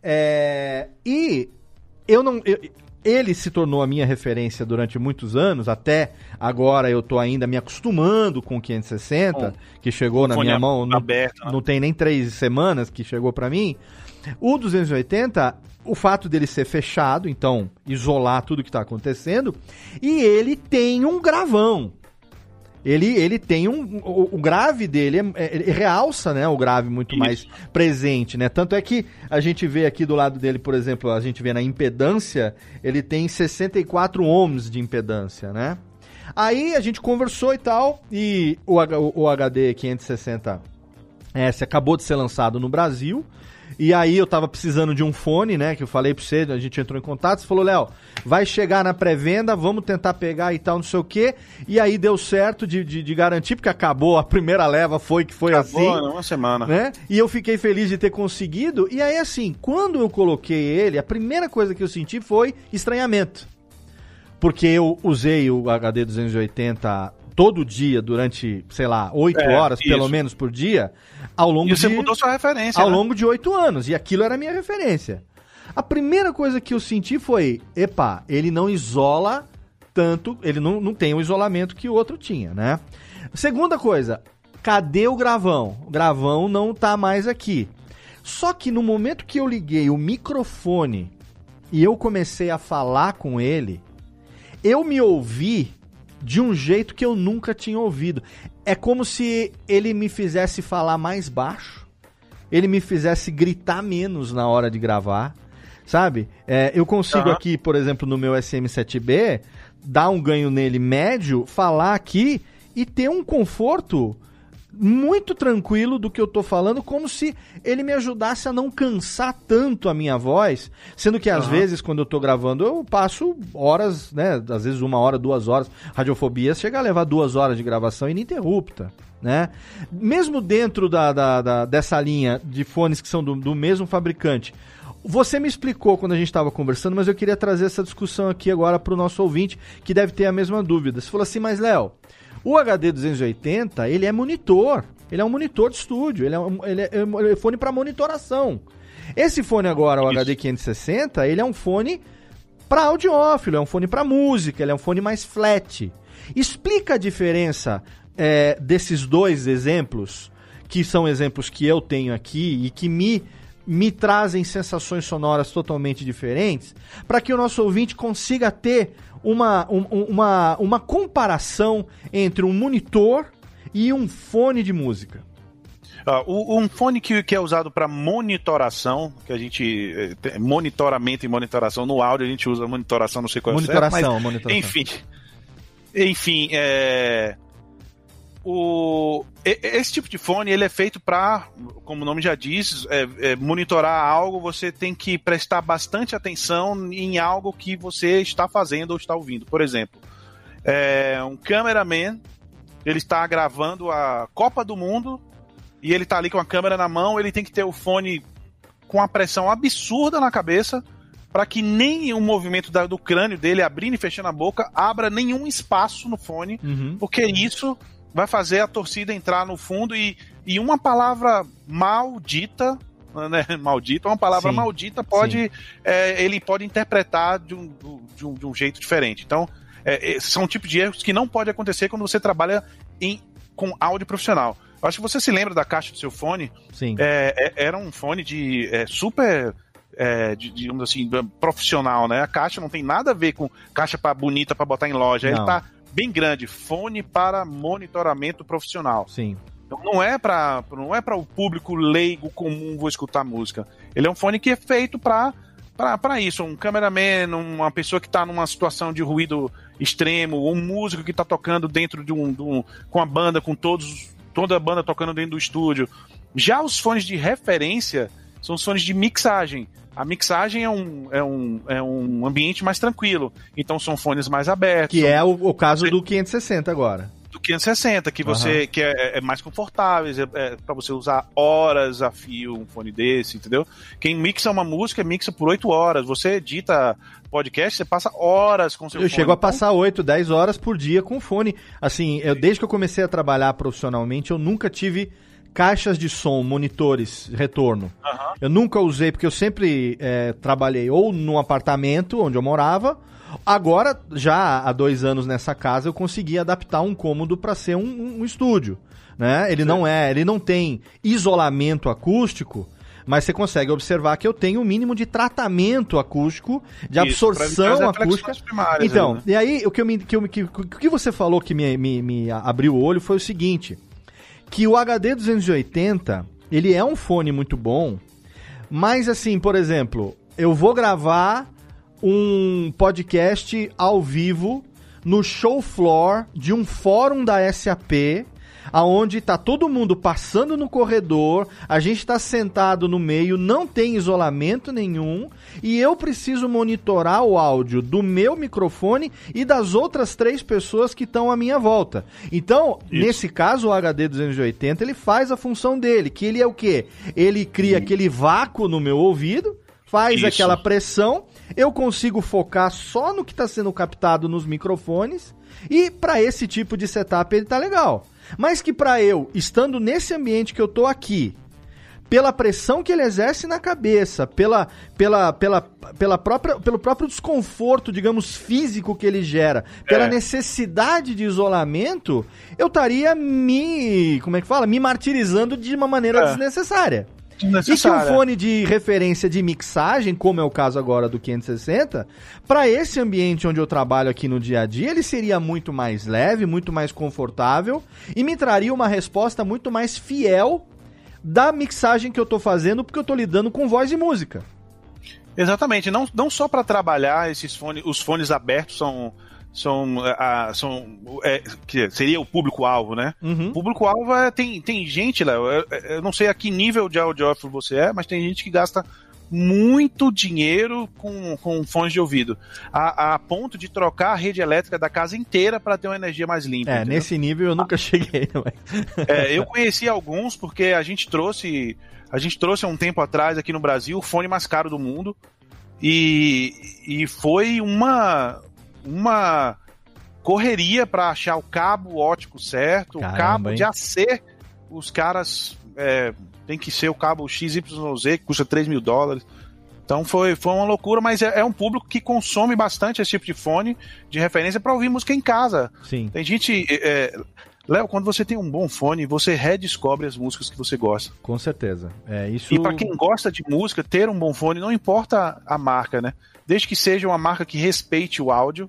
É, e eu não, eu, ele se tornou a minha referência durante muitos anos, até agora eu tô ainda me acostumando com o quinhentos e sessenta, Bom, que chegou na minha mão, aberto, não, né? não tem nem três semanas que chegou pra mim. O duzentos e oitenta, o fato dele ser fechado, então isolar tudo que tá acontecendo, e ele tem um gravão. Ele, ele tem um... O, o grave dele é, é, é, realça, né? O grave muito Isso. mais presente, né? Tanto é que a gente vê aqui do lado dele, por exemplo, a gente vê na impedância, ele tem sessenta e quatro ohms de impedância, né? Aí a gente conversou e tal, e o, o, o H D quinhentos e sessenta S acabou de ser lançado no Brasil. E aí eu tava precisando de um fone, né, que eu falei pra você, a gente entrou em contato, você falou, Léo, vai chegar na pré-venda, vamos tentar pegar e tal, não sei o quê, e aí deu certo de, de, de garantir, porque acabou, a primeira leva foi que foi acabou, assim. Acabou, uma semana. Né, e eu fiquei feliz de ter conseguido, e aí assim, quando eu coloquei ele, a primeira coisa que eu senti foi estranhamento. Porque eu usei o H D duzentos e oitenta todo dia, durante, sei lá, oito é, horas, isso. pelo menos, por dia, ao longo e você de... mudou sua referência, Ao né? longo de oito anos, e aquilo era a minha referência. A primeira coisa que eu senti foi, epa, ele não isola tanto, ele não, não tem o isolamento que o outro tinha, né? Segunda coisa, cadê o gravão? O gravão não tá mais aqui. Só que no momento que eu liguei o microfone e eu comecei a falar com ele, eu me ouvi de um jeito que eu nunca tinha ouvido. É como se ele me fizesse falar mais baixo, ele me fizesse gritar menos na hora de gravar, sabe? É, eu consigo uhum. aqui, por exemplo, no meu S M sete B, dar um ganho nele médio, falar aqui e ter um conforto muito tranquilo do que eu tô falando, como se ele me ajudasse a não cansar tanto a minha voz, sendo que às uhum. vezes quando eu tô gravando eu passo horas, né, às vezes uma hora, duas horas, Radiofobia chega a levar duas horas de gravação ininterrupta, né, mesmo dentro da, da, da, dessa linha de fones que são do, do mesmo fabricante. Você me explicou quando a gente estava conversando, mas eu queria trazer essa discussão aqui agora para o nosso ouvinte, que deve ter a mesma dúvida. Você falou assim, mas Léo, o H D duzentos e oitenta, ele é monitor, ele é um monitor de estúdio, ele é um, ele é um fone para monitoração. Esse fone agora, o Isso. H D quinhentos e sessenta, ele é um fone para audiófilo, é um fone para música, ele é um fone mais flat. Explica a diferença é, desses dois exemplos, que são exemplos que eu tenho aqui e que me... me trazem sensações sonoras totalmente diferentes, para que o nosso ouvinte consiga ter uma, um, uma, uma comparação entre um monitor e um fone de música. Uh, um fone que, que é usado para monitoração, que a gente tem monitoramento e monitoração no áudio, a gente usa monitoração, não sei qual é o certo, mas, monitoração. Enfim, enfim, é... O, esse tipo de fone ele é feito para, como o nome já diz, é, é, monitorar algo. Você tem que prestar bastante atenção em algo que você está fazendo ou está ouvindo. Por exemplo, é, um cameraman, ele está gravando a Copa do Mundo e ele está ali com a câmera na mão. Ele tem que ter o fone com a pressão absurda na cabeça para que nem o movimento da, do crânio dele abrindo e fechando a boca abra nenhum espaço no fone, uhum. porque isso vai fazer a torcida entrar no fundo e, e uma palavra maldita, né, maldita, uma palavra sim, maldita pode, é, ele pode interpretar de um, de um, de um jeito diferente. Então, é, são tipos de erros que não pode acontecer quando você trabalha em, com áudio profissional. Eu acho que você se lembra da caixa do seu fone. Sim. É, é, era um fone de é, super... É, de, digamos assim, profissional, né? A caixa não tem nada a ver com caixa pra, bonita para botar em loja. Não. Ele tá bem grande, fone para monitoramento profissional. Sim. Então não é para não é para o público leigo comum vou escutar música. Ele é um fone que é feito para para isso, um cameraman, uma pessoa que está numa situação de ruído extremo, um músico que está tocando dentro de um, de um com a banda, com todos toda a banda tocando dentro do estúdio. Já os fones de referência são os fones de mixagem. A mixagem é um, é, um, é um ambiente mais tranquilo. Então são fones mais abertos. Que são... é o, o caso do quinhentos e sessenta agora. Do quinhentos e sessenta, que, você, uhum. que é, é mais confortável, é, é para você usar horas a fio um fone desse, entendeu? Quem mixa uma música, mixa por oito horas. Você edita podcast, você passa horas com seu eu fone. Eu chego a passar oito, dez horas por dia com fone. Assim, eu, desde que eu comecei a trabalhar profissionalmente, eu nunca tive... caixas de som, monitores, retorno. Uhum. Eu nunca usei, porque eu sempre é, trabalhei ou num apartamento onde eu morava. Agora, já há dois anos nessa casa, eu consegui adaptar um cômodo para ser um, um, um estúdio. Né? Ele, não é, ele não tem isolamento acústico, mas você consegue observar que eu tenho o um mínimo de tratamento acústico, de Isso, absorção acústica. Então, aí, né? E aí, o que, eu me, que, eu, que, que você falou que me, me, me abriu o olho foi o seguinte... que o H D duzentos e oitenta, ele é um fone muito bom, mas assim, por exemplo, eu vou gravar um podcast ao vivo no show floor de um fórum da S A P, aonde tá todo mundo passando no corredor, a gente tá sentado no meio, não tem isolamento nenhum, e eu preciso monitorar o áudio do meu microfone e das outras três pessoas que estão à minha volta. Então, Isso. nesse caso, o H D duzentos e oitenta, ele faz a função dele, que ele é o quê? Ele cria Sim. aquele vácuo no meu ouvido, faz Isso. aquela pressão, eu consigo focar só no que está sendo captado nos microfones e para esse tipo de setup ele tá legal. Mas que para eu, estando nesse ambiente que eu tô aqui, pela pressão que ele exerce na cabeça, pela, pela, pela, pela própria, pelo próprio desconforto, digamos, físico que ele gera, pela é. necessidade de isolamento, eu estaria me, como é que fala? Me martirizando de uma maneira é. desnecessária. E que um fone de referência de mixagem, como é o caso agora do quinhentos e sessenta, para esse ambiente onde eu trabalho aqui no dia a dia, ele seria muito mais leve, muito mais confortável e me traria uma resposta muito mais fiel da mixagem que eu tô fazendo, porque eu tô lidando com voz e música. Exatamente, não, não só para trabalhar esses fones, os fones abertos são, são, uh, são é, que seria o público-alvo, né? Uhum. O público-alvo é, tem, tem gente, Léo, eu, eu não sei a que nível de audiófilo você é, mas tem gente que gasta muito dinheiro com, com fones de ouvido, a, a ponto de trocar a rede elétrica da casa inteira para ter uma energia mais limpa. É, entendeu? Nesse nível eu nunca cheguei. Mas... é, eu conheci alguns porque a gente trouxe, a gente trouxe há um tempo atrás aqui no Brasil o fone mais caro do mundo e, e foi uma, uma correria para achar o cabo ótico certo, Caramba, o cabo hein? de A C, os caras... É, tem que ser o cabo X Y Z, que custa três mil dólares. Então foi, foi uma loucura, mas é, é um público que consome bastante esse tipo de fone de referência para ouvir música em casa. Sim. Tem gente... É, Léo, quando você tem um bom fone, você redescobre as músicas que você gosta. Com certeza. É, isso... E para quem gosta de música, ter um bom fone, não importa a marca, né? Desde que seja uma marca que respeite o áudio,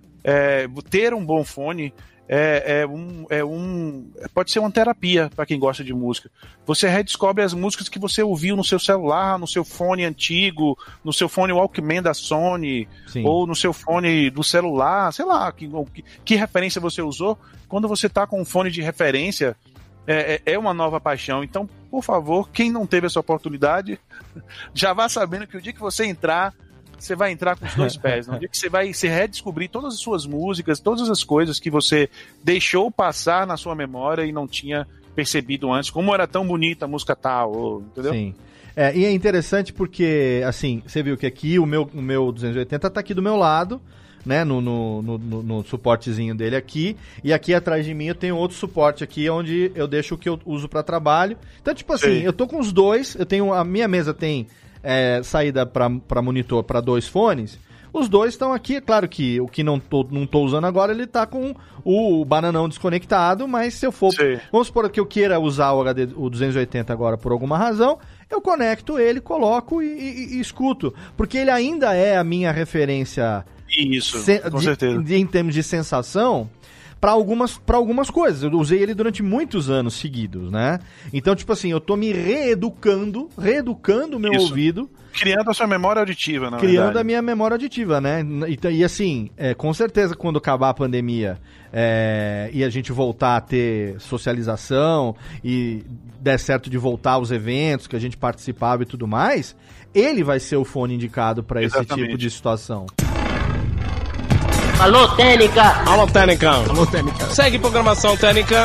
é, ter um bom fone... É, é, um, é um. Pode ser uma terapia para quem gosta de música. Você redescobre as músicas que você ouviu no seu celular, no seu fone antigo, no seu fone Walkman da Sony, Sim. ou no seu fone do celular, sei lá, que, que, que referência você usou. Quando você tá com um fone de referência, é, é uma nova paixão. Então, por favor, quem não teve essa oportunidade, já vá sabendo que o dia que você entrar, você vai entrar com os dois pés. No dia que você vai se redescobrir todas as suas músicas, todas as coisas que você deixou passar na sua memória e não tinha percebido antes, como era tão bonita a música tal, ou, entendeu? Sim. É, e é interessante porque, assim, você viu que aqui o meu, o meu duzentos e oitenta tá aqui do meu lado, né, no, no, no, no suportezinho dele aqui, e aqui atrás de mim eu tenho outro suporte aqui, onde eu deixo o que eu uso para trabalho. Então, tipo assim, Sim. eu tô com os dois, eu tenho, a minha mesa tem... É, saída para monitor para dois fones, os dois estão aqui. É claro que o que não tô, não tô usando agora, ele tá com o bananão desconectado, mas se eu for, Sim. vamos supor que eu queira usar o H D, o duzentos e oitenta agora por alguma razão, eu conecto ele, coloco e, e, e escuto, porque ele ainda é a minha referência. Isso, se, com de, certeza. De, em termos de sensação, para algumas, para algumas coisas. Eu usei ele durante muitos anos seguidos, né? Então, tipo assim, eu tô me reeducando, reeducando o meu Isso. ouvido. Criando a sua memória auditiva, na Criando verdade. a minha memória auditiva, né? E, e assim, é, com certeza, quando acabar a pandemia é, e a gente voltar a ter socialização e der certo de voltar aos eventos que a gente participava e tudo mais, ele vai ser o fone indicado para esse tipo de situação. Alô, Técnica! Alô, Técnica! Alô, Técnica! Segue programação Técnica!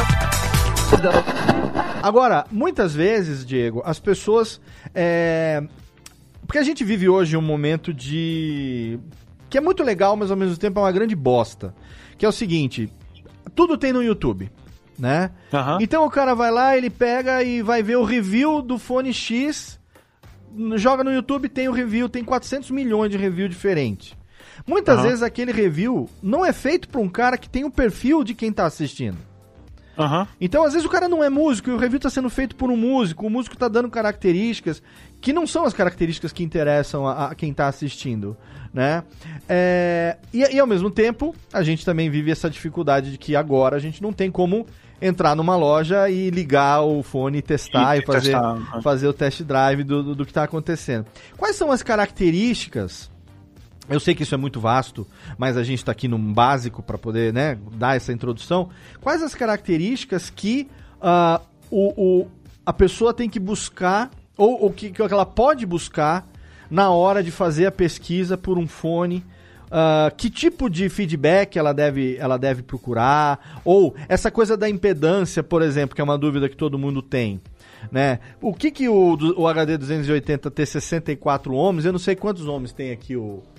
Agora, muitas vezes, Diego, as pessoas... É... Porque a gente vive hoje um momento de... que é muito legal, mas ao mesmo tempo é uma grande bosta. Que é o seguinte, tudo tem no YouTube, né? Uhum. Então o cara vai lá, ele pega e vai ver o review do fone X, joga no YouTube, tem o review, tem quatrocentos milhões de review diferentes. Muitas uhum. vezes aquele review não é feito para um cara que tem o perfil de quem tá assistindo. Uhum. Então, às vezes o cara não é músico e o review tá sendo feito por um músico, o músico tá dando características que não são as características que interessam a, a quem tá assistindo, né? É, e, e ao mesmo tempo, a gente também vive essa dificuldade de que agora a gente não tem como entrar numa loja e ligar o fone e testar e, e fazer, testar. fazer o test drive do, do, do que tá acontecendo. Quais são as características... Eu sei que isso é muito vasto, mas a gente está aqui num básico para poder, né, dar essa introdução. Quais as características que uh, o, o, a pessoa tem que buscar, ou o que, que ela pode buscar na hora de fazer a pesquisa por um fone? Uh, que tipo de feedback ela deve, ela deve procurar? Ou essa coisa da impedância, por exemplo, que é uma dúvida que todo mundo tem. Né? O que, que o, o H D duzentos e oitenta T sessenta e quatro ohms, eu não sei quantos ohms tem aqui o...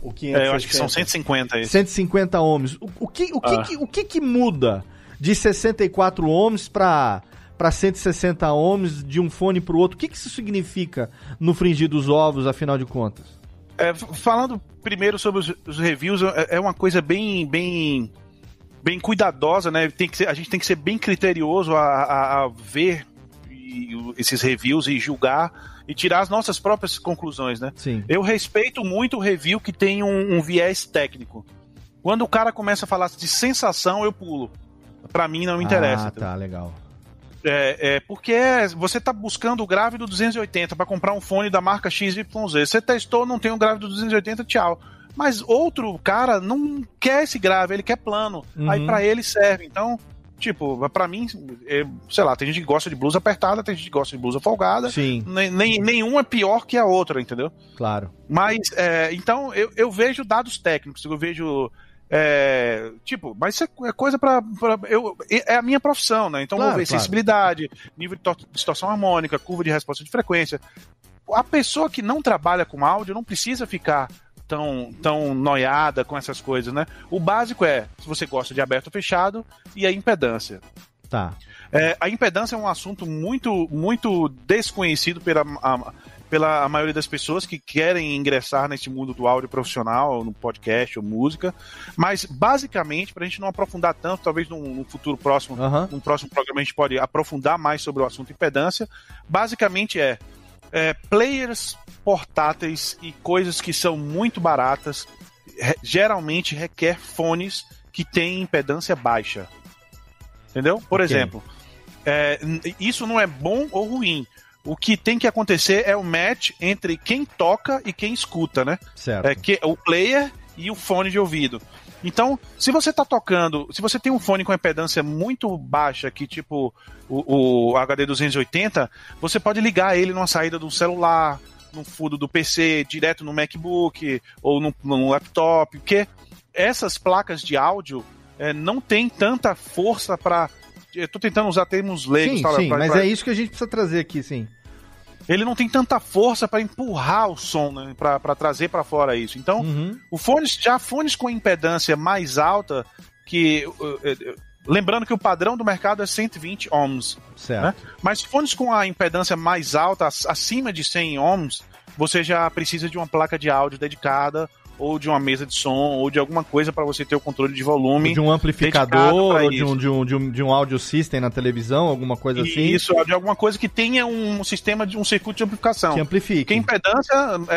O quinhentos e sessenta. É, eu acho que são cento e cinquenta aí. cento e cinquenta ohms. O, o, que, o, ah. que, o que que muda de sessenta e quatro ohms para para cento e sessenta ohms de um fone para o outro? O que que isso significa no frigir dos ovos, afinal de contas? É, falando primeiro sobre os, os reviews, é, é uma coisa bem, bem, bem cuidadosa, né? Tem que ser, a gente tem que ser bem criterioso a, a, a ver esses reviews e julgar e tirar as nossas próprias conclusões, né? Sim. Eu respeito muito o review que tem um, um viés técnico. Quando o cara começa a falar de sensação, eu pulo. Pra mim não me interessa. Ah, tá, legal. É, é porque você tá buscando o grave do duzentos e oitenta para comprar um fone da marca X Y Z. Você testou, não tem um grave do duzentos e oitenta, tchau. Mas outro cara não quer esse grave, ele quer plano. Uhum. Aí pra ele serve. Então, tipo, pra mim, é, sei lá, tem gente que gosta de blusa apertada, tem gente que gosta de blusa folgada. Sim. Nem, nem, nenhuma é pior que a outra, entendeu? Claro. Mas, é, então, eu, eu vejo dados técnicos, eu vejo... É, tipo, mas isso é coisa pra, pra eu, é a minha profissão, né? Então, claro, vou ver claro. sensibilidade, nível de distorção harmônica, curva de resposta de frequência. A pessoa que não trabalha com áudio não precisa ficar tão, tão noiada com essas coisas, né? O básico é, se você gosta de aberto ou fechado, e a impedância. Tá. É, a impedância é um assunto muito, muito desconhecido pela a, pela maioria das pessoas que querem ingressar nesse mundo do áudio profissional, no podcast ou música, mas basicamente, para a gente não aprofundar tanto, talvez num, num futuro próximo, uhum. num próximo programa a gente pode aprofundar mais sobre o assunto impedância, basicamente é, é players portáteis e coisas que são muito baratas, re, geralmente requer fones que têm impedância baixa. Entendeu? Por okay. exemplo, é, isso não é bom ou ruim. O que tem que acontecer é o match entre quem toca e quem escuta, né? Certo. É que, o player e o fone de ouvido. Então, se você tá tocando, se você tem um fone com impedância muito baixa, que tipo o, o H D duzentos e oitenta, você pode ligar ele numa saída do celular, no fundo do P C, direto no MacBook ou no, no laptop, porque essas placas de áudio é, não tem tanta força para... Eu tô tentando usar termos leigos. Sim, pra, sim, pra, mas pra... é isso que a gente precisa trazer aqui, sim. Ele não tem tanta força para empurrar o som, né, para trazer para fora isso. Então, uhum. o fones, já fones com impedância mais alta, que uh, uh, lembrando que o padrão do mercado é cento e vinte ohms, certo. Né? Mas fones com a impedância mais alta, acima de cem ohms, você já precisa de uma placa de áudio dedicada, ou de uma mesa de som, ou de alguma coisa para você ter o controle de volume. Ou de um amplificador, ou de um, de, um, de, um, de um audio system na televisão, alguma coisa assim. Isso, de alguma coisa que tenha um sistema de um circuito de amplificação. Que amplifique. Porque impedância,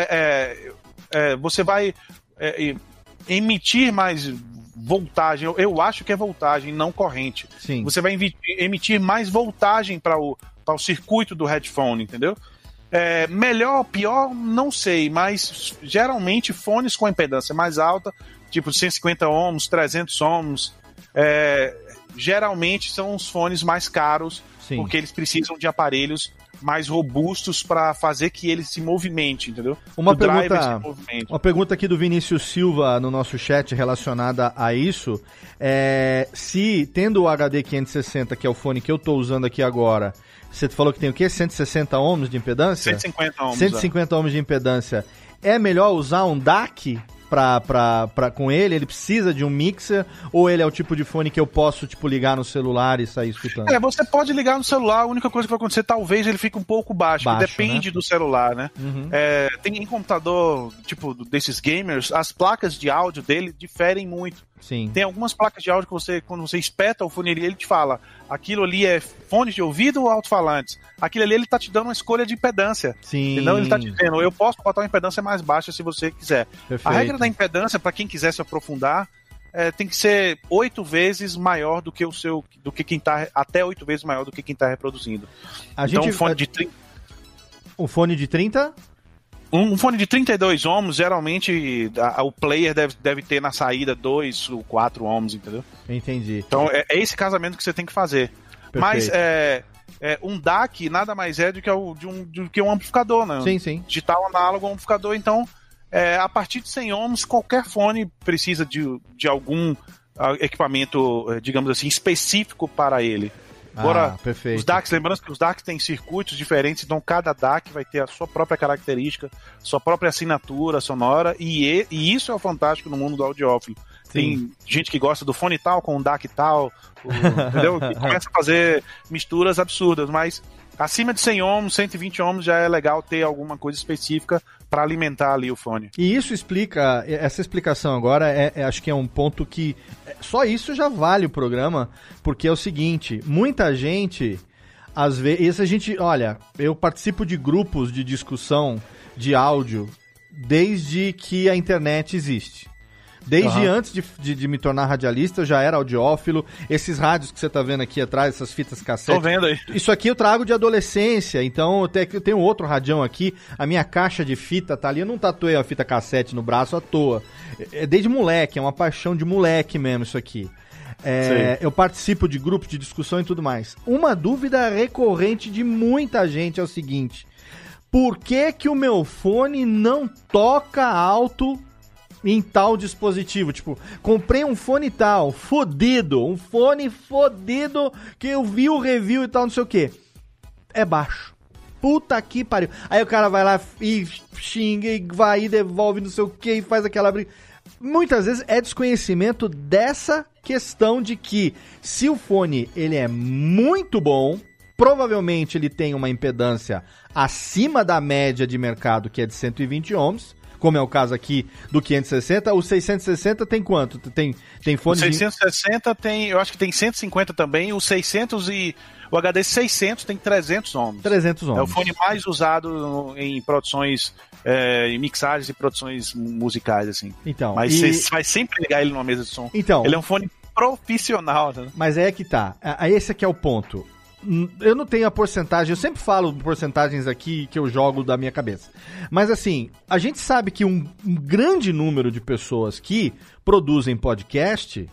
é, é, é, você vai é, emitir mais voltagem, eu, eu acho que é voltagem, não corrente. Sim. Você vai emitir mais voltagem para o, para o circuito do headphone, entendeu? É, melhor ou pior, não sei, mas geralmente fones com impedância mais alta, tipo cento e cinquenta ohms, trezentos ohms, é, geralmente são os fones mais caros, sim, porque eles precisam de aparelhos mais robustos para fazer que ele se movimente, entendeu? Uma o driver pergunta, se movimente. Uma pergunta aqui do Vinícius Silva no nosso chat relacionada a isso, é, se tendo o H D quinhentos e sessenta, que é o fone que eu estou usando aqui agora, você falou que tem o quê? cento e sessenta ohms de impedância? cento e cinquenta ohms. cento e cinquenta ohms de impedância. É melhor usar um D A C pra, pra, pra, com ele? Ele precisa de um mixer? Ou ele é o tipo de fone que eu posso tipo, ligar no celular e sair escutando? É, você pode ligar no celular, a única coisa que vai acontecer, talvez ele fique um pouco baixo, baixo depende, né, do celular, né? Uhum. É, tem em computador, tipo, desses gamers, as placas de áudio dele diferem muito. Sim. Tem algumas placas de áudio que você, quando você espeta o fone ali, ele te fala, aquilo ali é fone de ouvido ou alto-falantes? Aquilo ali ele tá te dando uma escolha de impedância. Sim. Senão ele tá te dizendo, eu posso botar uma impedância mais baixa se você quiser. Perfeito. A regra da impedância, para quem quiser se aprofundar, é, tem que ser oito vezes maior do que o seu, do que quem tá, até oito vezes maior do que quem tá reproduzindo. A então gente, um fone a... de trinta... Um fone de trinta? Um fone de trinta e dois ohms, geralmente a, a, o player deve, deve ter na saída dois ou quatro ohms, entendeu? Entendi. Então é, é esse casamento que você tem que fazer. Perfeito. Mas é, é, um D A C nada mais é do que, o, de um, do que um amplificador, né? Sim, sim. Digital análogo a um amplificador. Então, é, a partir de cem ohms, qualquer fone precisa de, de algum uh, equipamento, uh, digamos assim, específico para ele. Agora, ah, perfeito. os D A Cs, lembrando que os D A Cs têm circuitos diferentes, então cada D A C vai ter a sua própria característica, sua própria assinatura sonora, e, e isso é o fantástico no mundo do audiófilo. Tem gente que gosta do fone tal com um D A C tal, o, entendeu? E começa a fazer misturas absurdas, mas acima de cem ohms, cento e vinte ohms já é legal ter alguma coisa específica para alimentar ali o fone. E isso explica, essa explicação agora, é, é, acho que é um ponto que só isso já vale o programa, porque é o seguinte, muita gente, às vezes, a gente, olha, eu participo de grupos de discussão de áudio desde que a internet existe. Desde uhum. antes de, de, de me tornar radialista, eu já era audiófilo. Esses rádios que você tá vendo aqui atrás, essas fitas cassete. Tô vendo aí. Isso aqui eu trago de adolescência, então eu tenho, eu tenho outro radião aqui. A minha caixa de fita tá ali. Eu não tatuei a fita cassete no braço à toa. É desde moleque, é uma paixão de moleque mesmo isso aqui. É, eu participo de grupos de discussão e tudo mais. Uma dúvida recorrente de muita gente é o seguinte: por que que o meu fone não toca alto em tal dispositivo? Tipo, comprei um fone tal, fodido, um fone fodido, que eu vi o review e tal, não sei o que. É baixo. Puta que pariu. Aí o cara vai lá e xinga e vai e devolve não sei o que e faz aquela briga. Muitas vezes é desconhecimento dessa questão de que se o fone ele é muito bom, provavelmente ele tem uma impedância acima da média de mercado, que é de cento e vinte ohms, como é o caso aqui do quinhentos e sessenta, o seiscentos e sessenta tem quanto? Tem, tem fone o seiscentos e sessenta de... tem, eu acho que tem cento e cinquenta também, o seiscentos e o H D seiscentos tem trezentos ohms. trezentos ohms. É o fone mais usado em produções, é, em mixagens e produções musicais, assim. Então, mas e... você vai sempre ligar ele numa mesa de som. Então, ele é um fone profissional, né? Mas é que tá, esse aqui é o ponto. Eu não tenho a porcentagem, eu sempre falo porcentagens aqui que eu jogo da minha cabeça. Mas assim, a gente sabe que um, um grande número de pessoas que produzem podcast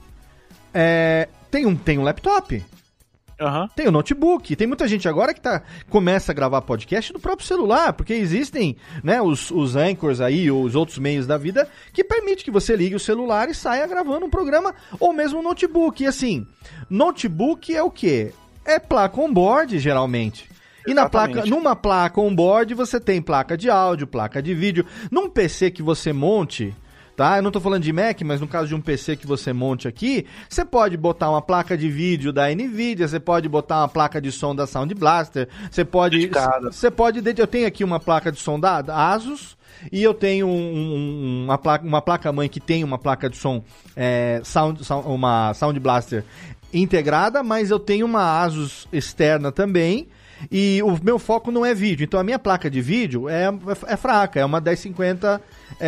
é, tem, um, tem um laptop, uhum. tem um notebook. Tem muita gente agora que tá, começa a gravar podcast no próprio celular, porque existem, né, os, os anchors aí, os outros meios da vida, que permite que você ligue o celular e saia gravando um programa, ou mesmo um notebook. E assim, notebook é o quê? É placa on-board, geralmente. E na placa, numa placa on-board você tem placa de áudio, placa de vídeo. Num P C que você monte, tá? Eu não tô falando de Mac, mas no caso de um P C que você monte aqui, você pode botar uma placa de vídeo da NVIDIA, você pode botar uma placa de som da Sound Blaster, você pode... Dedicada. Você pode... Eu tenho aqui uma placa de som da Asus, e eu tenho um, um, uma, placa, uma placa-mãe que tem uma placa de som, é, sound, sound, uma Sound Blaster integrada, mas eu tenho uma Asus externa também, e o meu foco não é vídeo, então a minha placa de vídeo é, é, é fraca, é uma dez cinquenta,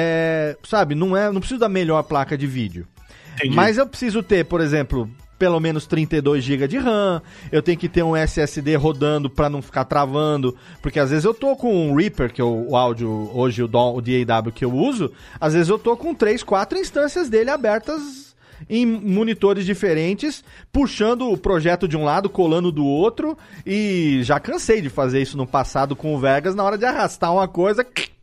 é, sabe, não, é, não preciso da melhor placa de vídeo. Entendi. Mas eu preciso ter, por exemplo, pelo menos trinta e dois gigas de RAM, eu tenho que ter um S S D rodando para não ficar travando, porque às vezes eu tô com um Reaper, que é o, o áudio, hoje o, o D A W que eu uso, às vezes eu tô com três, quatro instâncias dele abertas em monitores diferentes, puxando o projeto de um lado, colando do outro, e já cansei de fazer isso no passado com o Vegas, na hora de arrastar uma coisa,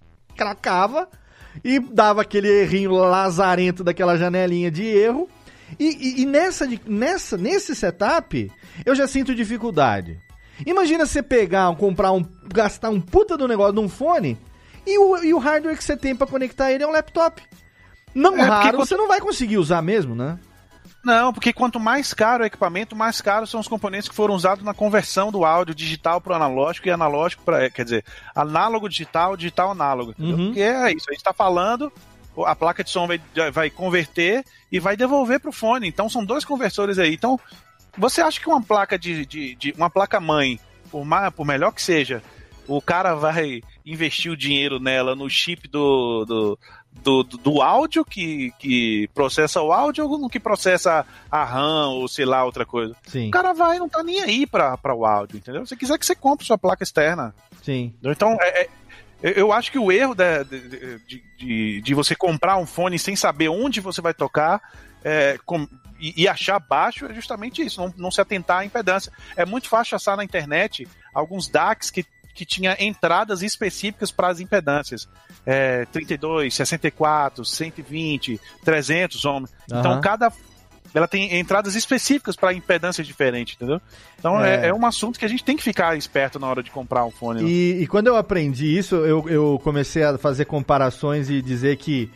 cracava, e dava aquele errinho lazarento daquela janelinha de erro, e, e, e nessa, nessa, nesse setup, eu já sinto dificuldade. Imagina você pegar, comprar um, gastar um puta do negócio num fone, e o, e o hardware que você tem pra conectar ele é um laptop. Não é raro, quanto... você não vai conseguir usar mesmo, né? Não, porque quanto mais caro o equipamento, mais caros são os componentes que foram usados na conversão do áudio digital para o analógico e analógico para, quer dizer, análogo digital, digital análogo, entendeu? Uhum. Porque é isso, a gente está falando, a placa de som vai, vai converter e vai devolver para o fone, então são dois conversores aí. Então, você acha que uma placa de, de, de uma placa mãe, por, mais, por melhor que seja, o cara vai investir o dinheiro nela no chip do... do Do, do, do áudio que, que processa o áudio ou no que processa a RAM ou sei lá, outra coisa. Sim. O cara vai, não tá nem aí pra, pra o áudio, entendeu? Se quiser que você compre sua placa externa. Sim. Então, é, é, eu acho que o erro de, de, de, de você comprar um fone sem saber onde você vai tocar é, com, e, e achar baixo é justamente isso, não, não se atentar à impedância. É muito fácil achar na internet alguns D A Cs que que tinha entradas específicas para as impedâncias. É, trinta e dois, sessenta e quatro, cento e vinte, trezentos ohms. Uhum. Então, cada, ela tem entradas específicas para impedâncias diferentes, entendeu? Então é. É, é um assunto que a gente tem que ficar esperto na hora de comprar um fone. E, e quando eu aprendi isso, eu, eu comecei a fazer comparações e dizer que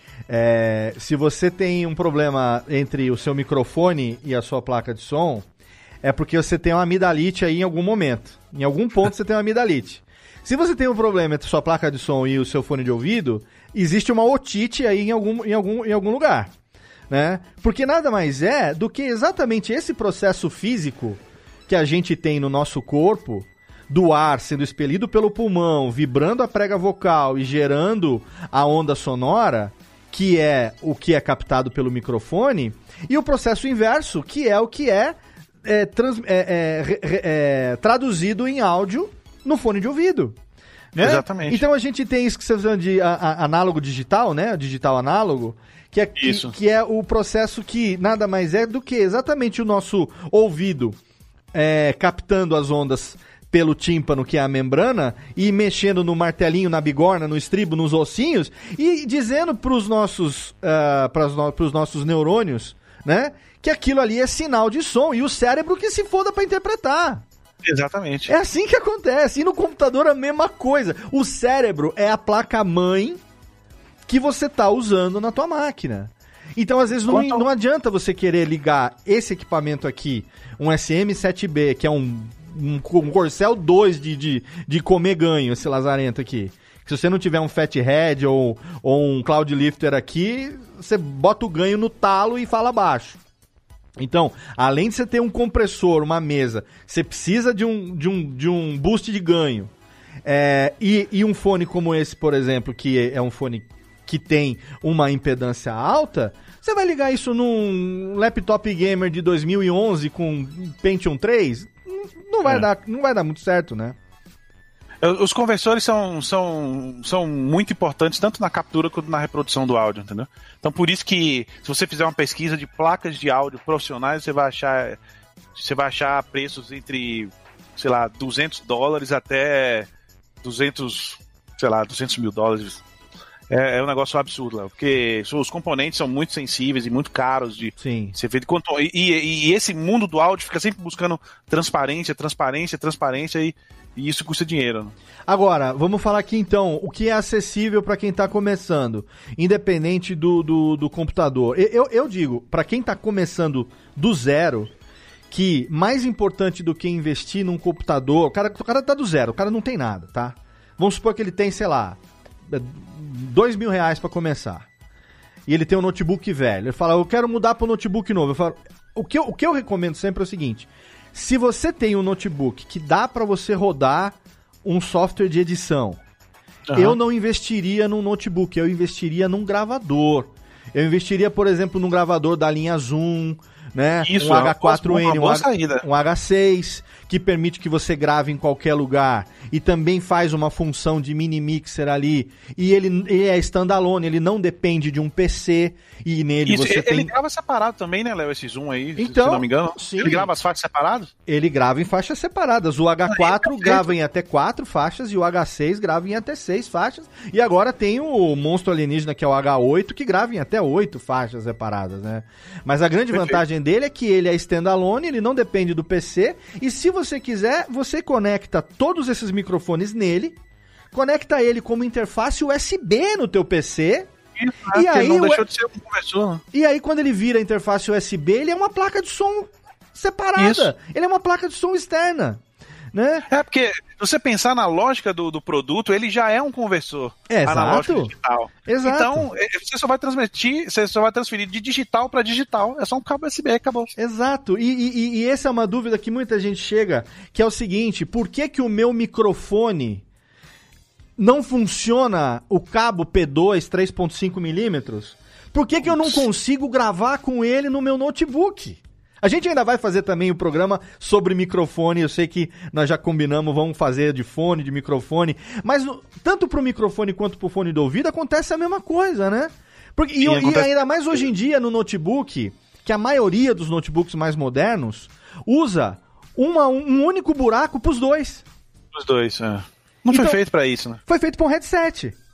é, se você tem um problema entre o seu microfone e a sua placa de som, é porque você tem uma amidalite aí em algum momento. Em algum ponto você tem uma amidalite. Se você tem um problema entre a sua placa de som e o seu fone de ouvido, existe uma otite aí em algum, em algum, em algum lugar. Né? Porque nada mais é do que exatamente esse processo físico que a gente tem no nosso corpo, do ar sendo expelido pelo pulmão, vibrando a prega vocal e gerando a onda sonora, que é o que é captado pelo microfone, e o processo inverso, que é o que é, é, trans, é, é, é, é traduzido em áudio no fone de ouvido. Né? Exatamente. Então a gente tem isso que você chama de a, a, análogo digital, né? Digital análogo, que é, que, que é o processo que nada mais é do que exatamente o nosso ouvido é, captando as ondas pelo tímpano, que é a membrana, e mexendo no martelinho, na bigorna, no estribo, nos ossinhos, e dizendo para os nossos, uh, pros no, pros nossos neurônios, né, que aquilo ali é sinal de som, e o cérebro que se foda para interpretar. Exatamente. É assim que acontece. E no computador a mesma coisa. O cérebro é a placa-mãe que você tá usando na tua máquina. Então, às vezes, não, Quanto... não adianta você querer ligar esse equipamento aqui, um S M sete B, que é um, um, um Corcel dois de, de, de comer ganho, esse lazarento aqui. Se você não tiver um Fathead ou, ou um Cloud Lifter aqui, você bota o ganho no talo e fala baixo. Então, além de você ter um compressor, uma mesa, você precisa de um, de um, de um boost de ganho. É, e, e um fone como esse, por exemplo, que é um fone que tem uma impedância alta, você vai ligar isso num laptop gamer de dois mil e onze com Pentium três? Não vai, é. dar, não vai dar muito certo, né? Os conversores são, são, são muito importantes tanto na captura quanto na reprodução do áudio, entendeu? Então por isso que se você fizer uma pesquisa de placas de áudio profissionais, você vai achar, você vai achar preços entre, sei lá, duzentos dólares até duzentos, sei lá, duzentos mil dólares. É, é um negócio absurdo lá, porque os componentes são muito sensíveis e muito caros de Sim. ser feito. E, e, e esse mundo do áudio fica sempre buscando transparência, transparência, transparência e E isso custa dinheiro. Né? Agora, vamos falar aqui então, o que é acessível para quem está começando, independente do, do, do computador. Eu, eu digo, para quem está começando do zero, que mais importante do que investir num computador, o cara, o cara tá do zero, o cara não tem nada, tá? Vamos supor que ele tem, sei lá, dois mil reais para começar. E ele tem um notebook velho. Ele fala, eu quero mudar para um notebook novo. Eu falo, o que eu, o que eu recomendo sempre é o seguinte... Se você tem um notebook que dá para você rodar um software de edição, uhum. eu não investiria num notebook, eu investiria num gravador. Eu investiria, por exemplo, num gravador da linha Zoom, né? Isso, um H quatro N, uma boa um, saída. um H seis, que permite que você grave em qualquer lugar e também faz uma função de mini mixer ali. E ele, ele é standalone, ele não depende de um P C e nele Isso, você ele, tem... Ele grava separado também, né, Léo, esse Zoom aí, então, se não me engano. Sim. Ele grava as faixas separadas? Ele grava em faixas separadas. O H quatro ah, grava em até quatro faixas e o H seis grava em até seis faixas. E agora tem o monstro alienígena, que é o H oito, que grava em até oito faixas separadas, né? Mas a grande Perfeito. vantagem dele é que ele é standalone, ele não depende do P C. E se você quiser, você conecta todos esses microfones nele, conecta ele como interface U S B no teu P C... E aí, não deixou de ser um conversor. E aí, quando ele vira a interface U S B, ele é uma placa de som separada. Isso. Ele é uma placa de som externa. Né? É, porque se você pensar na lógica do, do produto, ele já é um conversor é, analógico digital. Exato. Então, você só vai transmitir, você só vai transferir de digital para digital. É só um cabo U S B, acabou. Exato. E, e, e essa é uma dúvida que muita gente chega, que é o seguinte: por que que o meu microfone não funciona o cabo P dois três ponto cinco milímetros? Por que que eu não consigo gravar com ele no meu notebook? A gente ainda vai fazer também o programa sobre microfone, eu sei que nós já combinamos, vamos fazer de fone, de microfone, mas no, tanto pro microfone quanto pro fone do ouvido acontece a mesma coisa, né? Porque, Sim, e, acontece... e ainda mais hoje em dia no notebook, que a maioria dos notebooks mais modernos usa uma, um único buraco pros dois. Os dois, é. Não então, foi feito pra isso, né? Foi feito pra um headset.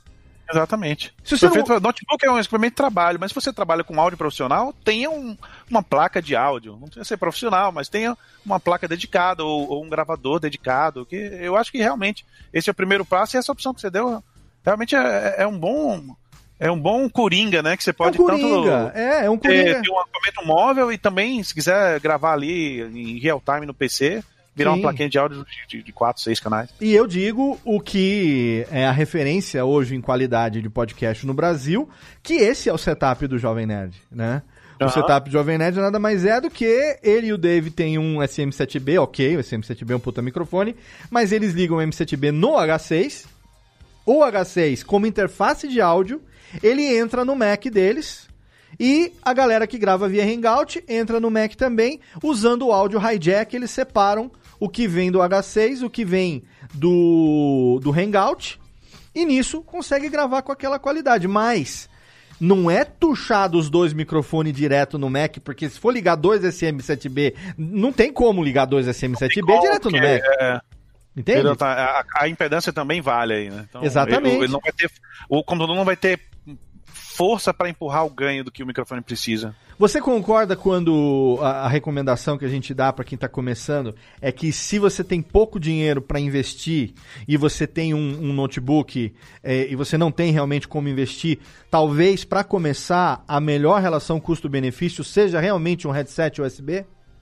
Exatamente. Se você Foi não... feito, notebook é um equipamento de trabalho, mas se você trabalha com áudio profissional, tenha um, uma placa de áudio. Não precisa ser profissional, mas tenha uma placa dedicada ou, ou um gravador dedicado. Que eu acho que realmente esse é o primeiro passo e essa opção que você deu realmente é, é um bom... É um bom coringa, né? Que você pode é um coringa. tanto é, é um coringa. ter, ter um equipamento móvel e também, se quiser gravar ali em real time no P C, virar Sim. uma plaquinha de áudio de, de quatro, seis canais. E eu digo o que é a referência hoje em qualidade de podcast no Brasil, que esse é o setup do Jovem Nerd, né? Uhum. O setup do Jovem Nerd nada mais é do que ele e o Dave tem um S M sete B, ok, o S M sete B é um puta microfone, mas eles ligam o M sete B no H seis, o H seis como interface de áudio, ele entra no Mac deles e a galera que grava via Hangout entra no Mac também, usando o áudio hijack, eles separam o que vem do H seis, o que vem do, do Hangout, e nisso consegue gravar com aquela qualidade, mas não é tuchar dos dois microfones direto no Mac, porque se for ligar dois S M sete B, não tem como ligar dois S M sete B como, direto no Mac. É... Entende? A, a impedância também vale aí, né? Então, exatamente. Ele, ele não vai ter, o computador não vai ter força para empurrar o ganho do que o microfone precisa. Você concorda quando a, a recomendação que a gente dá para quem está começando é que se você tem pouco dinheiro para investir e você tem um, um notebook é, e você não tem realmente como investir, talvez para começar a melhor relação custo-benefício seja realmente um headset U S B?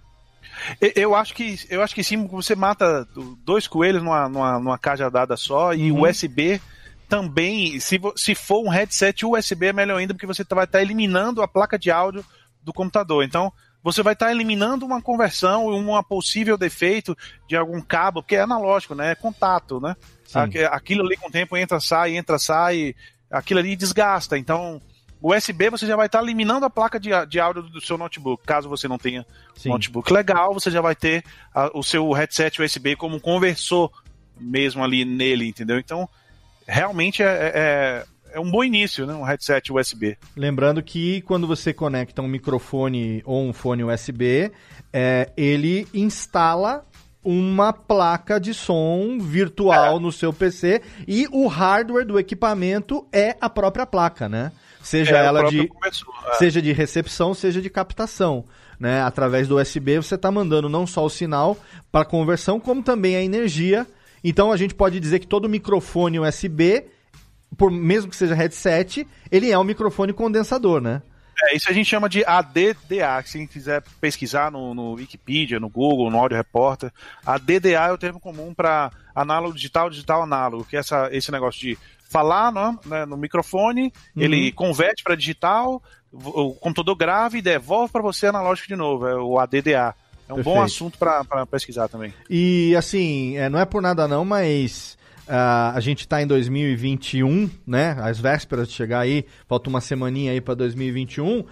Eu acho que, eu acho que sim, você mata dois coelhos numa, numa, numa cajadada só, e o uhum. U S B também, se, se for um headset U S B é melhor ainda, porque você vai estar eliminando a placa de áudio do computador. Então, você vai estar eliminando uma conversão e um possível defeito de algum cabo, porque é analógico, né? É contato, né? Aquilo ali com o tempo entra, sai, entra, sai, aquilo ali desgasta. Então, o U S B você já vai estar eliminando a placa de, de áudio do seu notebook. Caso você não tenha Sim. notebook legal, você já vai ter a, o seu headset U S B como um conversor mesmo ali nele, entendeu? Então, realmente é, é, é um bom início, né? Um headset U S B. Lembrando que quando você conecta um microfone ou um fone U S B, é, ele instala uma placa de som virtual é. no seu P C e o hardware do equipamento é a própria placa, né? Seja é, ela de, é. seja de recepção, seja de captação, né? Através do U S B você está mandando não só o sinal para conversão, como também a energia. Então a gente pode dizer que todo microfone U S B, por, mesmo que seja headset, ele é um microfone condensador, né? É, isso a gente chama de A D D A, que se quem quiser pesquisar no, no Wikipedia, no Google, no Audio Reporter, A D D A é o termo comum para análogo digital, digital análogo, que é essa, esse negócio de falar no, né, no microfone, uhum. ele converte para digital, o computador grava e devolve para você analógico de novo, é o A D D A. É um Perfeito. Bom assunto para pesquisar também. E assim, é, não é por nada não, mas uh, a gente está em dois mil e vinte e um, né? Às vésperas de chegar aí, falta uma semaninha aí para dois mil e vinte e um.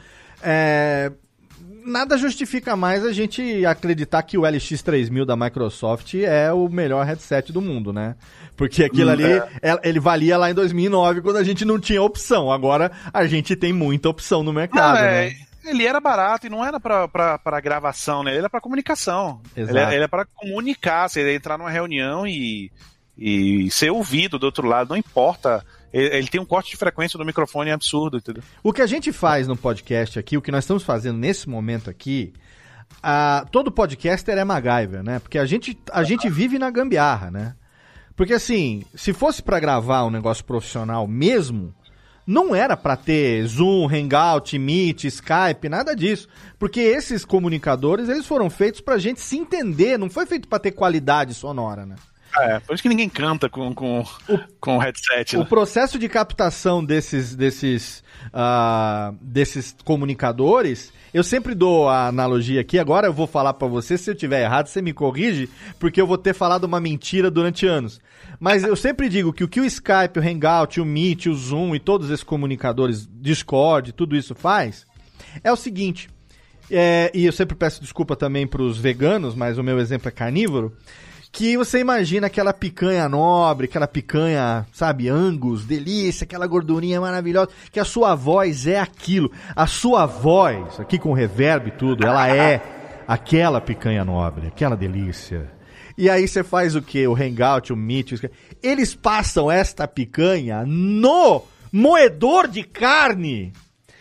É, nada justifica mais a gente acreditar que o L X três mil da Microsoft é o melhor headset do mundo, né? Porque aquilo hum, ali, é. ele valia lá em dois mil e nove quando a gente não tinha opção. Agora a gente tem muita opção no mercado, não, é... né? Ele era barato e não era pra, pra, pra gravação, né? Ele era pra comunicação. Exato. Ele, ele é pra comunicar, você entrar numa reunião e, e ser ouvido do outro lado, não importa. Ele, ele tem um corte de frequência do microfone absurdo, entendeu? O que a gente faz no podcast aqui, o que nós estamos fazendo nesse momento aqui, a, todo podcaster é MacGyver, né? Porque a gente, a gente vive na gambiarra, né? Porque assim, se fosse pra gravar um negócio profissional mesmo, não era para ter Zoom, Hangout, Meet, Skype, nada disso. Porque esses comunicadores, eles foram feitos pra gente se entender, não foi feito pra ter qualidade sonora, né? É, por isso que ninguém canta com, com, o, com headset. Né? O processo de captação desses, desses, uh, desses comunicadores, eu sempre dou a analogia aqui, agora eu vou falar pra você, se eu tiver errado, você me corrige, porque eu vou ter falado uma mentira durante anos. Mas eu sempre digo que o que o Skype, o Hangout, o Meet, o Zoom e todos esses comunicadores, Discord, tudo isso faz, é o seguinte, é, e eu sempre peço desculpa também pros veganos, mas o meu exemplo é carnívoro, que você imagina aquela picanha nobre, aquela picanha, sabe, Angus, delícia, aquela gordurinha maravilhosa, que a sua voz é aquilo. A sua voz, aqui com reverb e tudo, ela é aquela picanha nobre, aquela delícia. E aí você faz o quê? O Hangout, o Meet, eles passam esta picanha no moedor de carne.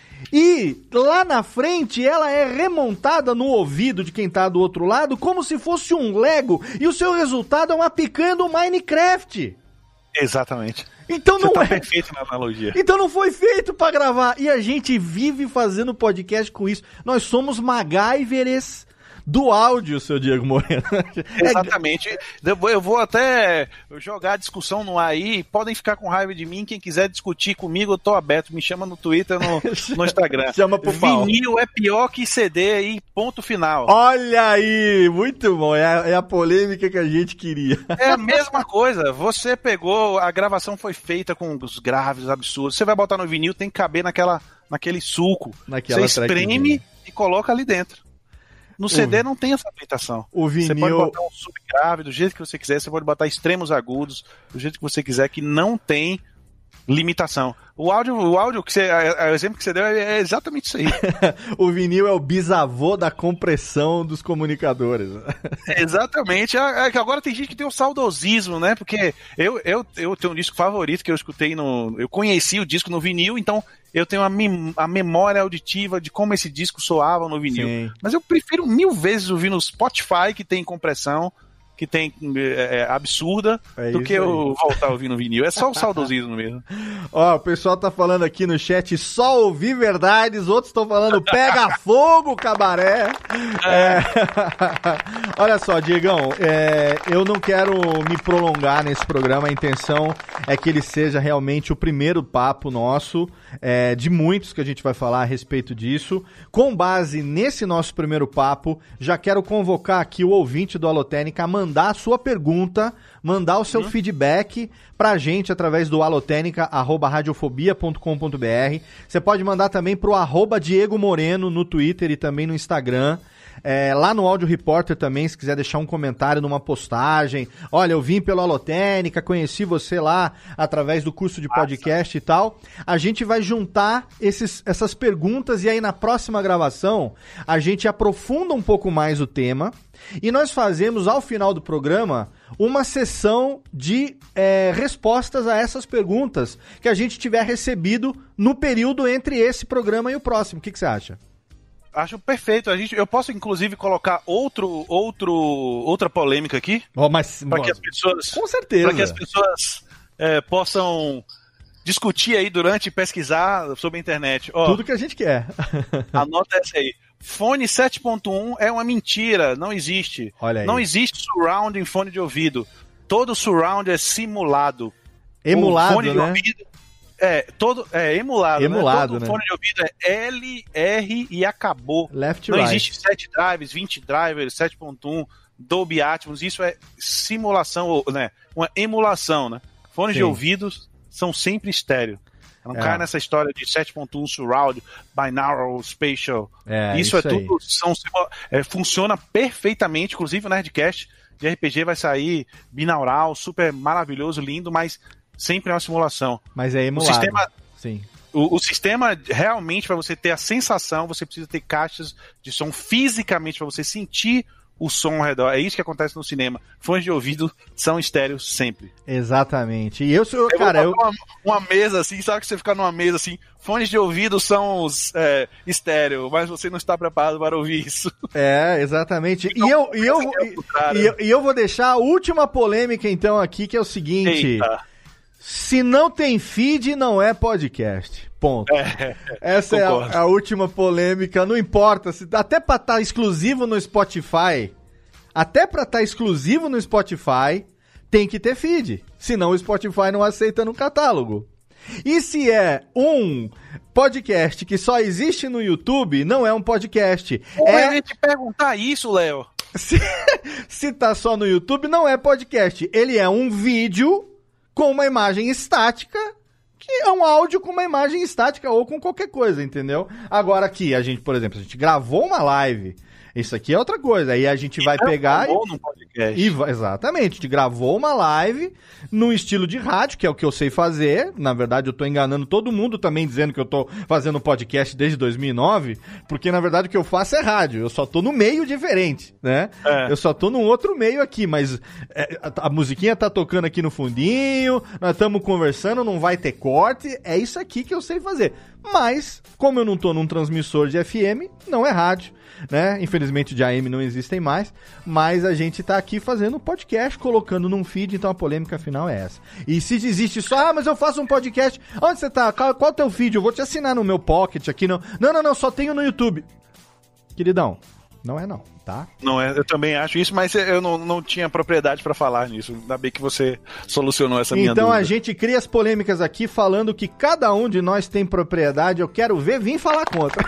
E lá na frente ela é remontada no ouvido de quem tá do outro lado como se fosse um Lego e o seu resultado é uma picanha do Minecraft. Exatamente. Então Você não tá é... perfeito na analogia. Então não foi feito pra gravar. E a gente vive fazendo podcast com isso. Nós somos MacGyveres do áudio, seu Diego Moreno. Exatamente. Eu vou até jogar a discussão no ar aí. Podem ficar com raiva de mim. Quem quiser discutir comigo, eu tô aberto. Me chama no Twitter, no, no Instagram. Chama pro pau. Vinil é pior que C D aí, ponto final. Olha aí, muito bom. É a, é a polêmica que a gente queria. É a mesma coisa. Você pegou, a gravação foi feita com os graves absurdos. Você vai botar no vinil, tem que caber naquela, naquele suco. Naquela Você espreme e coloca ali dentro. No C D não tem essa limitação. O vinil... Você pode botar um subgrave do jeito que você quiser, você pode botar extremos agudos do jeito que você quiser, que não tem limitação. O áudio, o áudio que você, o exemplo que você deu é exatamente isso aí. O vinil é o bisavô da compressão dos comunicadores. Exatamente. É que agora tem gente que tem o saudosismo, né? Porque eu, eu, eu tenho um disco favorito que eu escutei no... Eu conheci o disco no vinil, então eu tenho a, mem- a memória auditiva de como esse disco soava no vinil. Sim. Mas eu prefiro mil vezes ouvir no Spotify, que tem compressão, que tem é, absurda, é do que eu voltar a ouvir no vinil. É só o saudosismo mesmo. Ó, o pessoal tá falando aqui no chat, só ouvir verdades, outros estão falando pega fogo, cabaré. É. Olha só, Diegão, é, eu não quero me prolongar nesse programa, a intenção é que ele seja realmente o primeiro papo nosso, é, de muitos que a gente vai falar a respeito disso. Com base nesse nosso primeiro papo, já quero convocar aqui o ouvinte do Alotênica a mandar mandar a sua pergunta, mandar o seu uhum. feedback pra gente através do alotênica arroba radiofobia ponto com ponto b r. Você pode mandar também pro arroba Diego Moreno no Twitter e também no Instagram. É, lá no Audio Reporter também, se quiser deixar um comentário numa postagem. Olha, eu vim pelo Alotênica, conheci você lá através do curso de podcast Nossa. E tal. A gente vai juntar esses, essas perguntas e aí na próxima gravação a gente aprofunda um pouco mais o tema e nós fazemos ao final do programa uma sessão de é, respostas a essas perguntas que a gente tiver recebido no período entre esse programa e o próximo. O que, que você acha? Acho perfeito. A gente, eu posso, inclusive, colocar outro, outro, outra polêmica aqui? Oh, mas para que as pessoas, com certeza. Para que as pessoas é, possam discutir aí durante e pesquisar sobre a internet. Oh, tudo que a gente quer. Anota essa aí. Fone sete ponto um é uma mentira. Não existe. Olha aí. Não existe surround em fone de ouvido. Todo surround é simulado. Emulado, fone né? De ouvido, É, todo, é emulado, emulado, né? Todo né? fone de ouvido é L, R e acabou. Left Não right. existe sete drives, vinte drivers, sete ponto um, Dolby Atmos, isso é simulação, né? Uma emulação, né? Fones Sim. de ouvidos são sempre estéreo. Não é. cai nessa história de sete ponto um surround, binaural, spatial. É, isso, isso é tudo, são, é, funciona perfeitamente, inclusive o Nerdcast de R P G vai sair binaural, super maravilhoso, lindo, mas sempre é uma simulação. Mas é emulado. O sistema, Sim. O, o sistema, realmente, para você ter a sensação, você precisa ter caixas de som fisicamente, para você sentir o som ao redor. É isso que acontece no cinema. Fones de ouvido são estéreos sempre. Exatamente. E eu sou, eu cara, eu... Uma, uma mesa assim, sabe que você fica numa mesa assim, fones de ouvido são os é, estéreo, mas você não está preparado para ouvir isso. É, exatamente. Então, e, eu, e, eu, e, e, eu, e eu vou deixar a última polêmica, então, aqui, que é o seguinte... Eita. Se não tem feed, não é podcast. Ponto. É, Essa concordo. é a, a última polêmica. Não importa, se, até pra estar tá exclusivo no Spotify, até pra estar tá exclusivo no Spotify, tem que ter feed. Senão o Spotify não aceita no catálogo. E se é um podcast que só existe no YouTube, não é um podcast. Eu é... ia te perguntar isso, Léo. Se, se tá só no YouTube, não é podcast. Ele é um vídeo com uma imagem estática, que é um áudio com uma imagem estática ou com qualquer coisa, entendeu? Agora aqui, a gente, por exemplo, a gente gravou uma live, isso aqui é outra coisa, aí a gente e vai pegar... E, no podcast. E, exatamente, a gente gravou uma live no estilo de rádio, que é o que eu sei fazer, na verdade eu tô enganando todo mundo também dizendo que eu tô fazendo podcast desde dois mil e nove, porque na verdade o que eu faço é rádio, eu só tô no meio diferente, né? É. Eu só tô num outro meio aqui, mas é, a, a musiquinha tá tocando aqui no fundinho, nós estamos conversando, não vai ter corte, forte, é isso aqui que eu sei fazer. Mas, como eu não tô num transmissor de F M, não é rádio, né? Infelizmente de A M não existem mais, mas a gente tá aqui fazendo um podcast, colocando num feed, então a polêmica final é essa. E se existe só, ah, mas eu faço um podcast, onde você tá? Qual, qual é o teu feed? Eu vou te assinar no meu Pocket aqui, não. Não, não, não, só tenho no YouTube. Queridão, não é não, tá? Não é, eu também acho isso, mas eu não, não tinha propriedade pra falar nisso. Ainda bem que você solucionou essa minha então, dúvida. Então a gente cria as polêmicas aqui falando que cada um de nós tem propriedade. Eu quero ver, vim falar contra.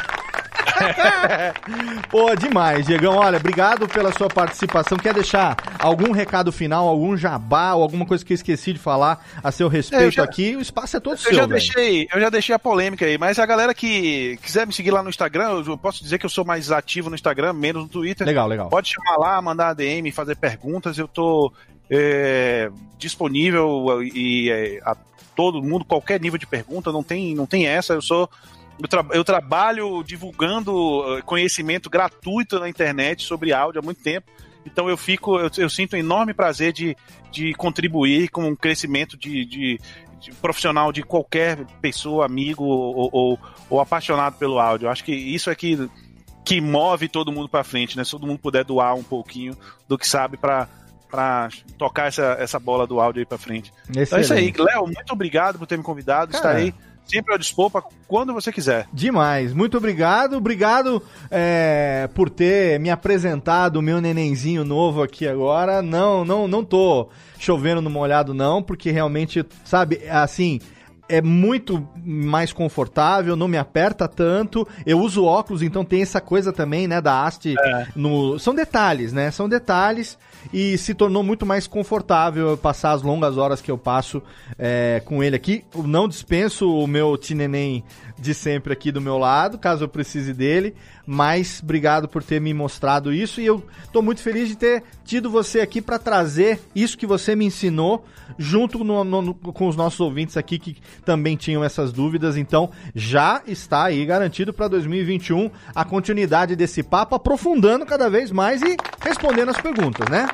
Pô, demais, Diegão. Olha, obrigado pela sua participação. Quer deixar algum recado final, algum jabá ou alguma coisa que eu esqueci de falar a seu respeito já, aqui? O espaço é todo eu seu, já deixei, Eu já deixei a polêmica aí, mas a galera que quiser me seguir lá no Instagram, eu posso dizer que eu sou mais ativo no Instagram, menos no Twitter. Legal, legal. Pode chamar lá, mandar A D M, fazer perguntas. Eu tô é, disponível e é, a todo mundo, qualquer nível de pergunta, não tem, não tem essa. Eu sou... Eu, tra- eu trabalho divulgando conhecimento gratuito na internet sobre áudio há muito tempo, então eu fico, eu, eu sinto um enorme prazer de, de contribuir com o crescimento de, de, de profissional de qualquer pessoa, amigo ou, ou, ou apaixonado pelo áudio. Eu acho que isso é que, que move todo mundo para frente, né? Se todo mundo puder doar um pouquinho do que sabe para para tocar essa, essa bola do áudio aí para frente. Excelente. Então é isso aí, Léo, muito obrigado por ter me convidado. Cara, estarei sempre ao dispor para quando você quiser. Demais, muito obrigado. Obrigado é, por ter me apresentado o meu nenenzinho novo aqui agora. Não, não, não tô chovendo no molhado não, porque realmente, sabe, assim... é muito mais confortável, não me aperta tanto, eu uso óculos, então tem essa coisa também, né, da haste, é. no... são detalhes, né, são detalhes, e se tornou muito mais confortável passar as longas horas que eu passo é, com ele aqui. Eu não dispenso o meu tineném de sempre aqui do meu lado, caso eu precise dele, mas obrigado por ter me mostrado isso, e eu tô muito feliz de ter tido você aqui para trazer isso que você me ensinou, junto no, no, com os nossos ouvintes aqui que também tinham essas dúvidas. Então já está aí garantido para dois mil e vinte e um a continuidade desse papo, aprofundando cada vez mais e respondendo as perguntas, né?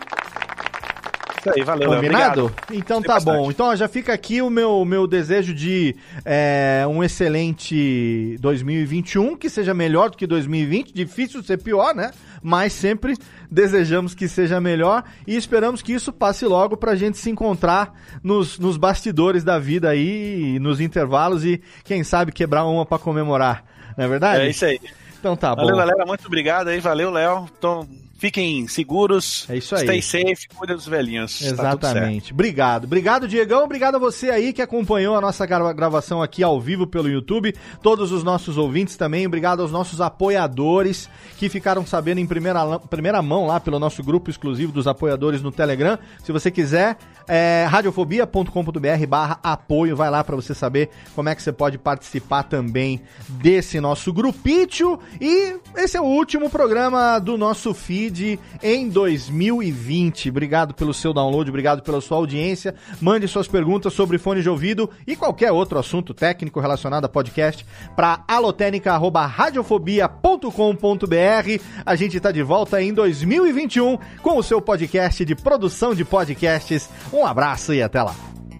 Isso aí, valeu. Combinado? Obrigado. Então Gostei tá bastante. bom. Então ó, já fica aqui o meu, meu desejo de é, um excelente dois mil e vinte e um, que seja melhor do que dois mil e vinte, difícil ser pior, né? Mas sempre desejamos que seja melhor e esperamos que isso passe logo pra gente se encontrar nos, nos bastidores da vida aí, nos intervalos e quem sabe quebrar uma pra comemorar, não é verdade? É isso aí. Então tá valeu, bom. Valeu, galera, muito obrigado aí, valeu, Léo. Então, fiquem seguros. É isso aí. Stay safe, cuida dos velhinhos. Exatamente. Tá obrigado. Obrigado, Diegão. Obrigado a você aí que acompanhou a nossa gravação aqui ao vivo pelo YouTube. Todos os nossos ouvintes também. Obrigado aos nossos apoiadores que ficaram sabendo em primeira, primeira mão lá pelo nosso grupo exclusivo dos apoiadores no Telegram. Se você quiser, é radiofobia ponto com ponto b r barra apoio. Vai lá para você saber como é que você pode participar também desse nosso grupítio. E esse é o último programa do nosso feed em dois mil e vinte. Obrigado pelo seu download, obrigado pela sua audiência. Mande suas perguntas sobre fone de ouvido e qualquer outro assunto técnico relacionado a podcast para alotenica arroba radiofobia ponto com ponto b r. A gente está de volta em dois mil e vinte e um com o seu podcast de produção de podcasts. Um abraço e até lá.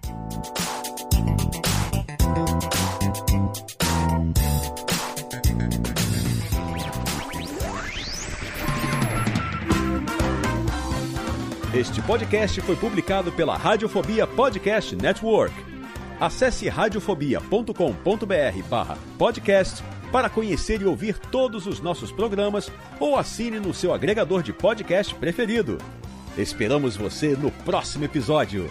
Este podcast foi publicado pela Radiofobia Podcast Network. Acesse radiofobia ponto com ponto b r barra podcast para conhecer e ouvir todos os nossos programas ou assine no seu agregador de podcast preferido. Esperamos você no próximo episódio.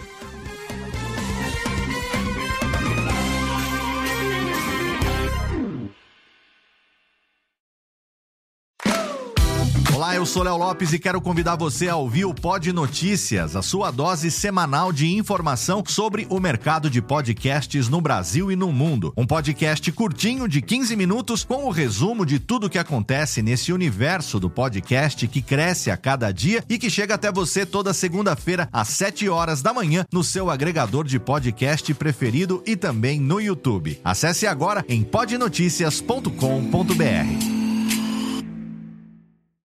Olá, eu sou Léo Lopes e quero convidar você a ouvir o Pod Notícias, a sua dose semanal de informação sobre o mercado de podcasts no Brasil e no mundo. Um podcast curtinho de quinze minutos com o resumo de tudo que acontece nesse universo do podcast que cresce a cada dia e que chega até você toda segunda-feira às sete horas da manhã no seu agregador de podcast preferido e também no YouTube. Acesse agora em pod noticias ponto com ponto b r.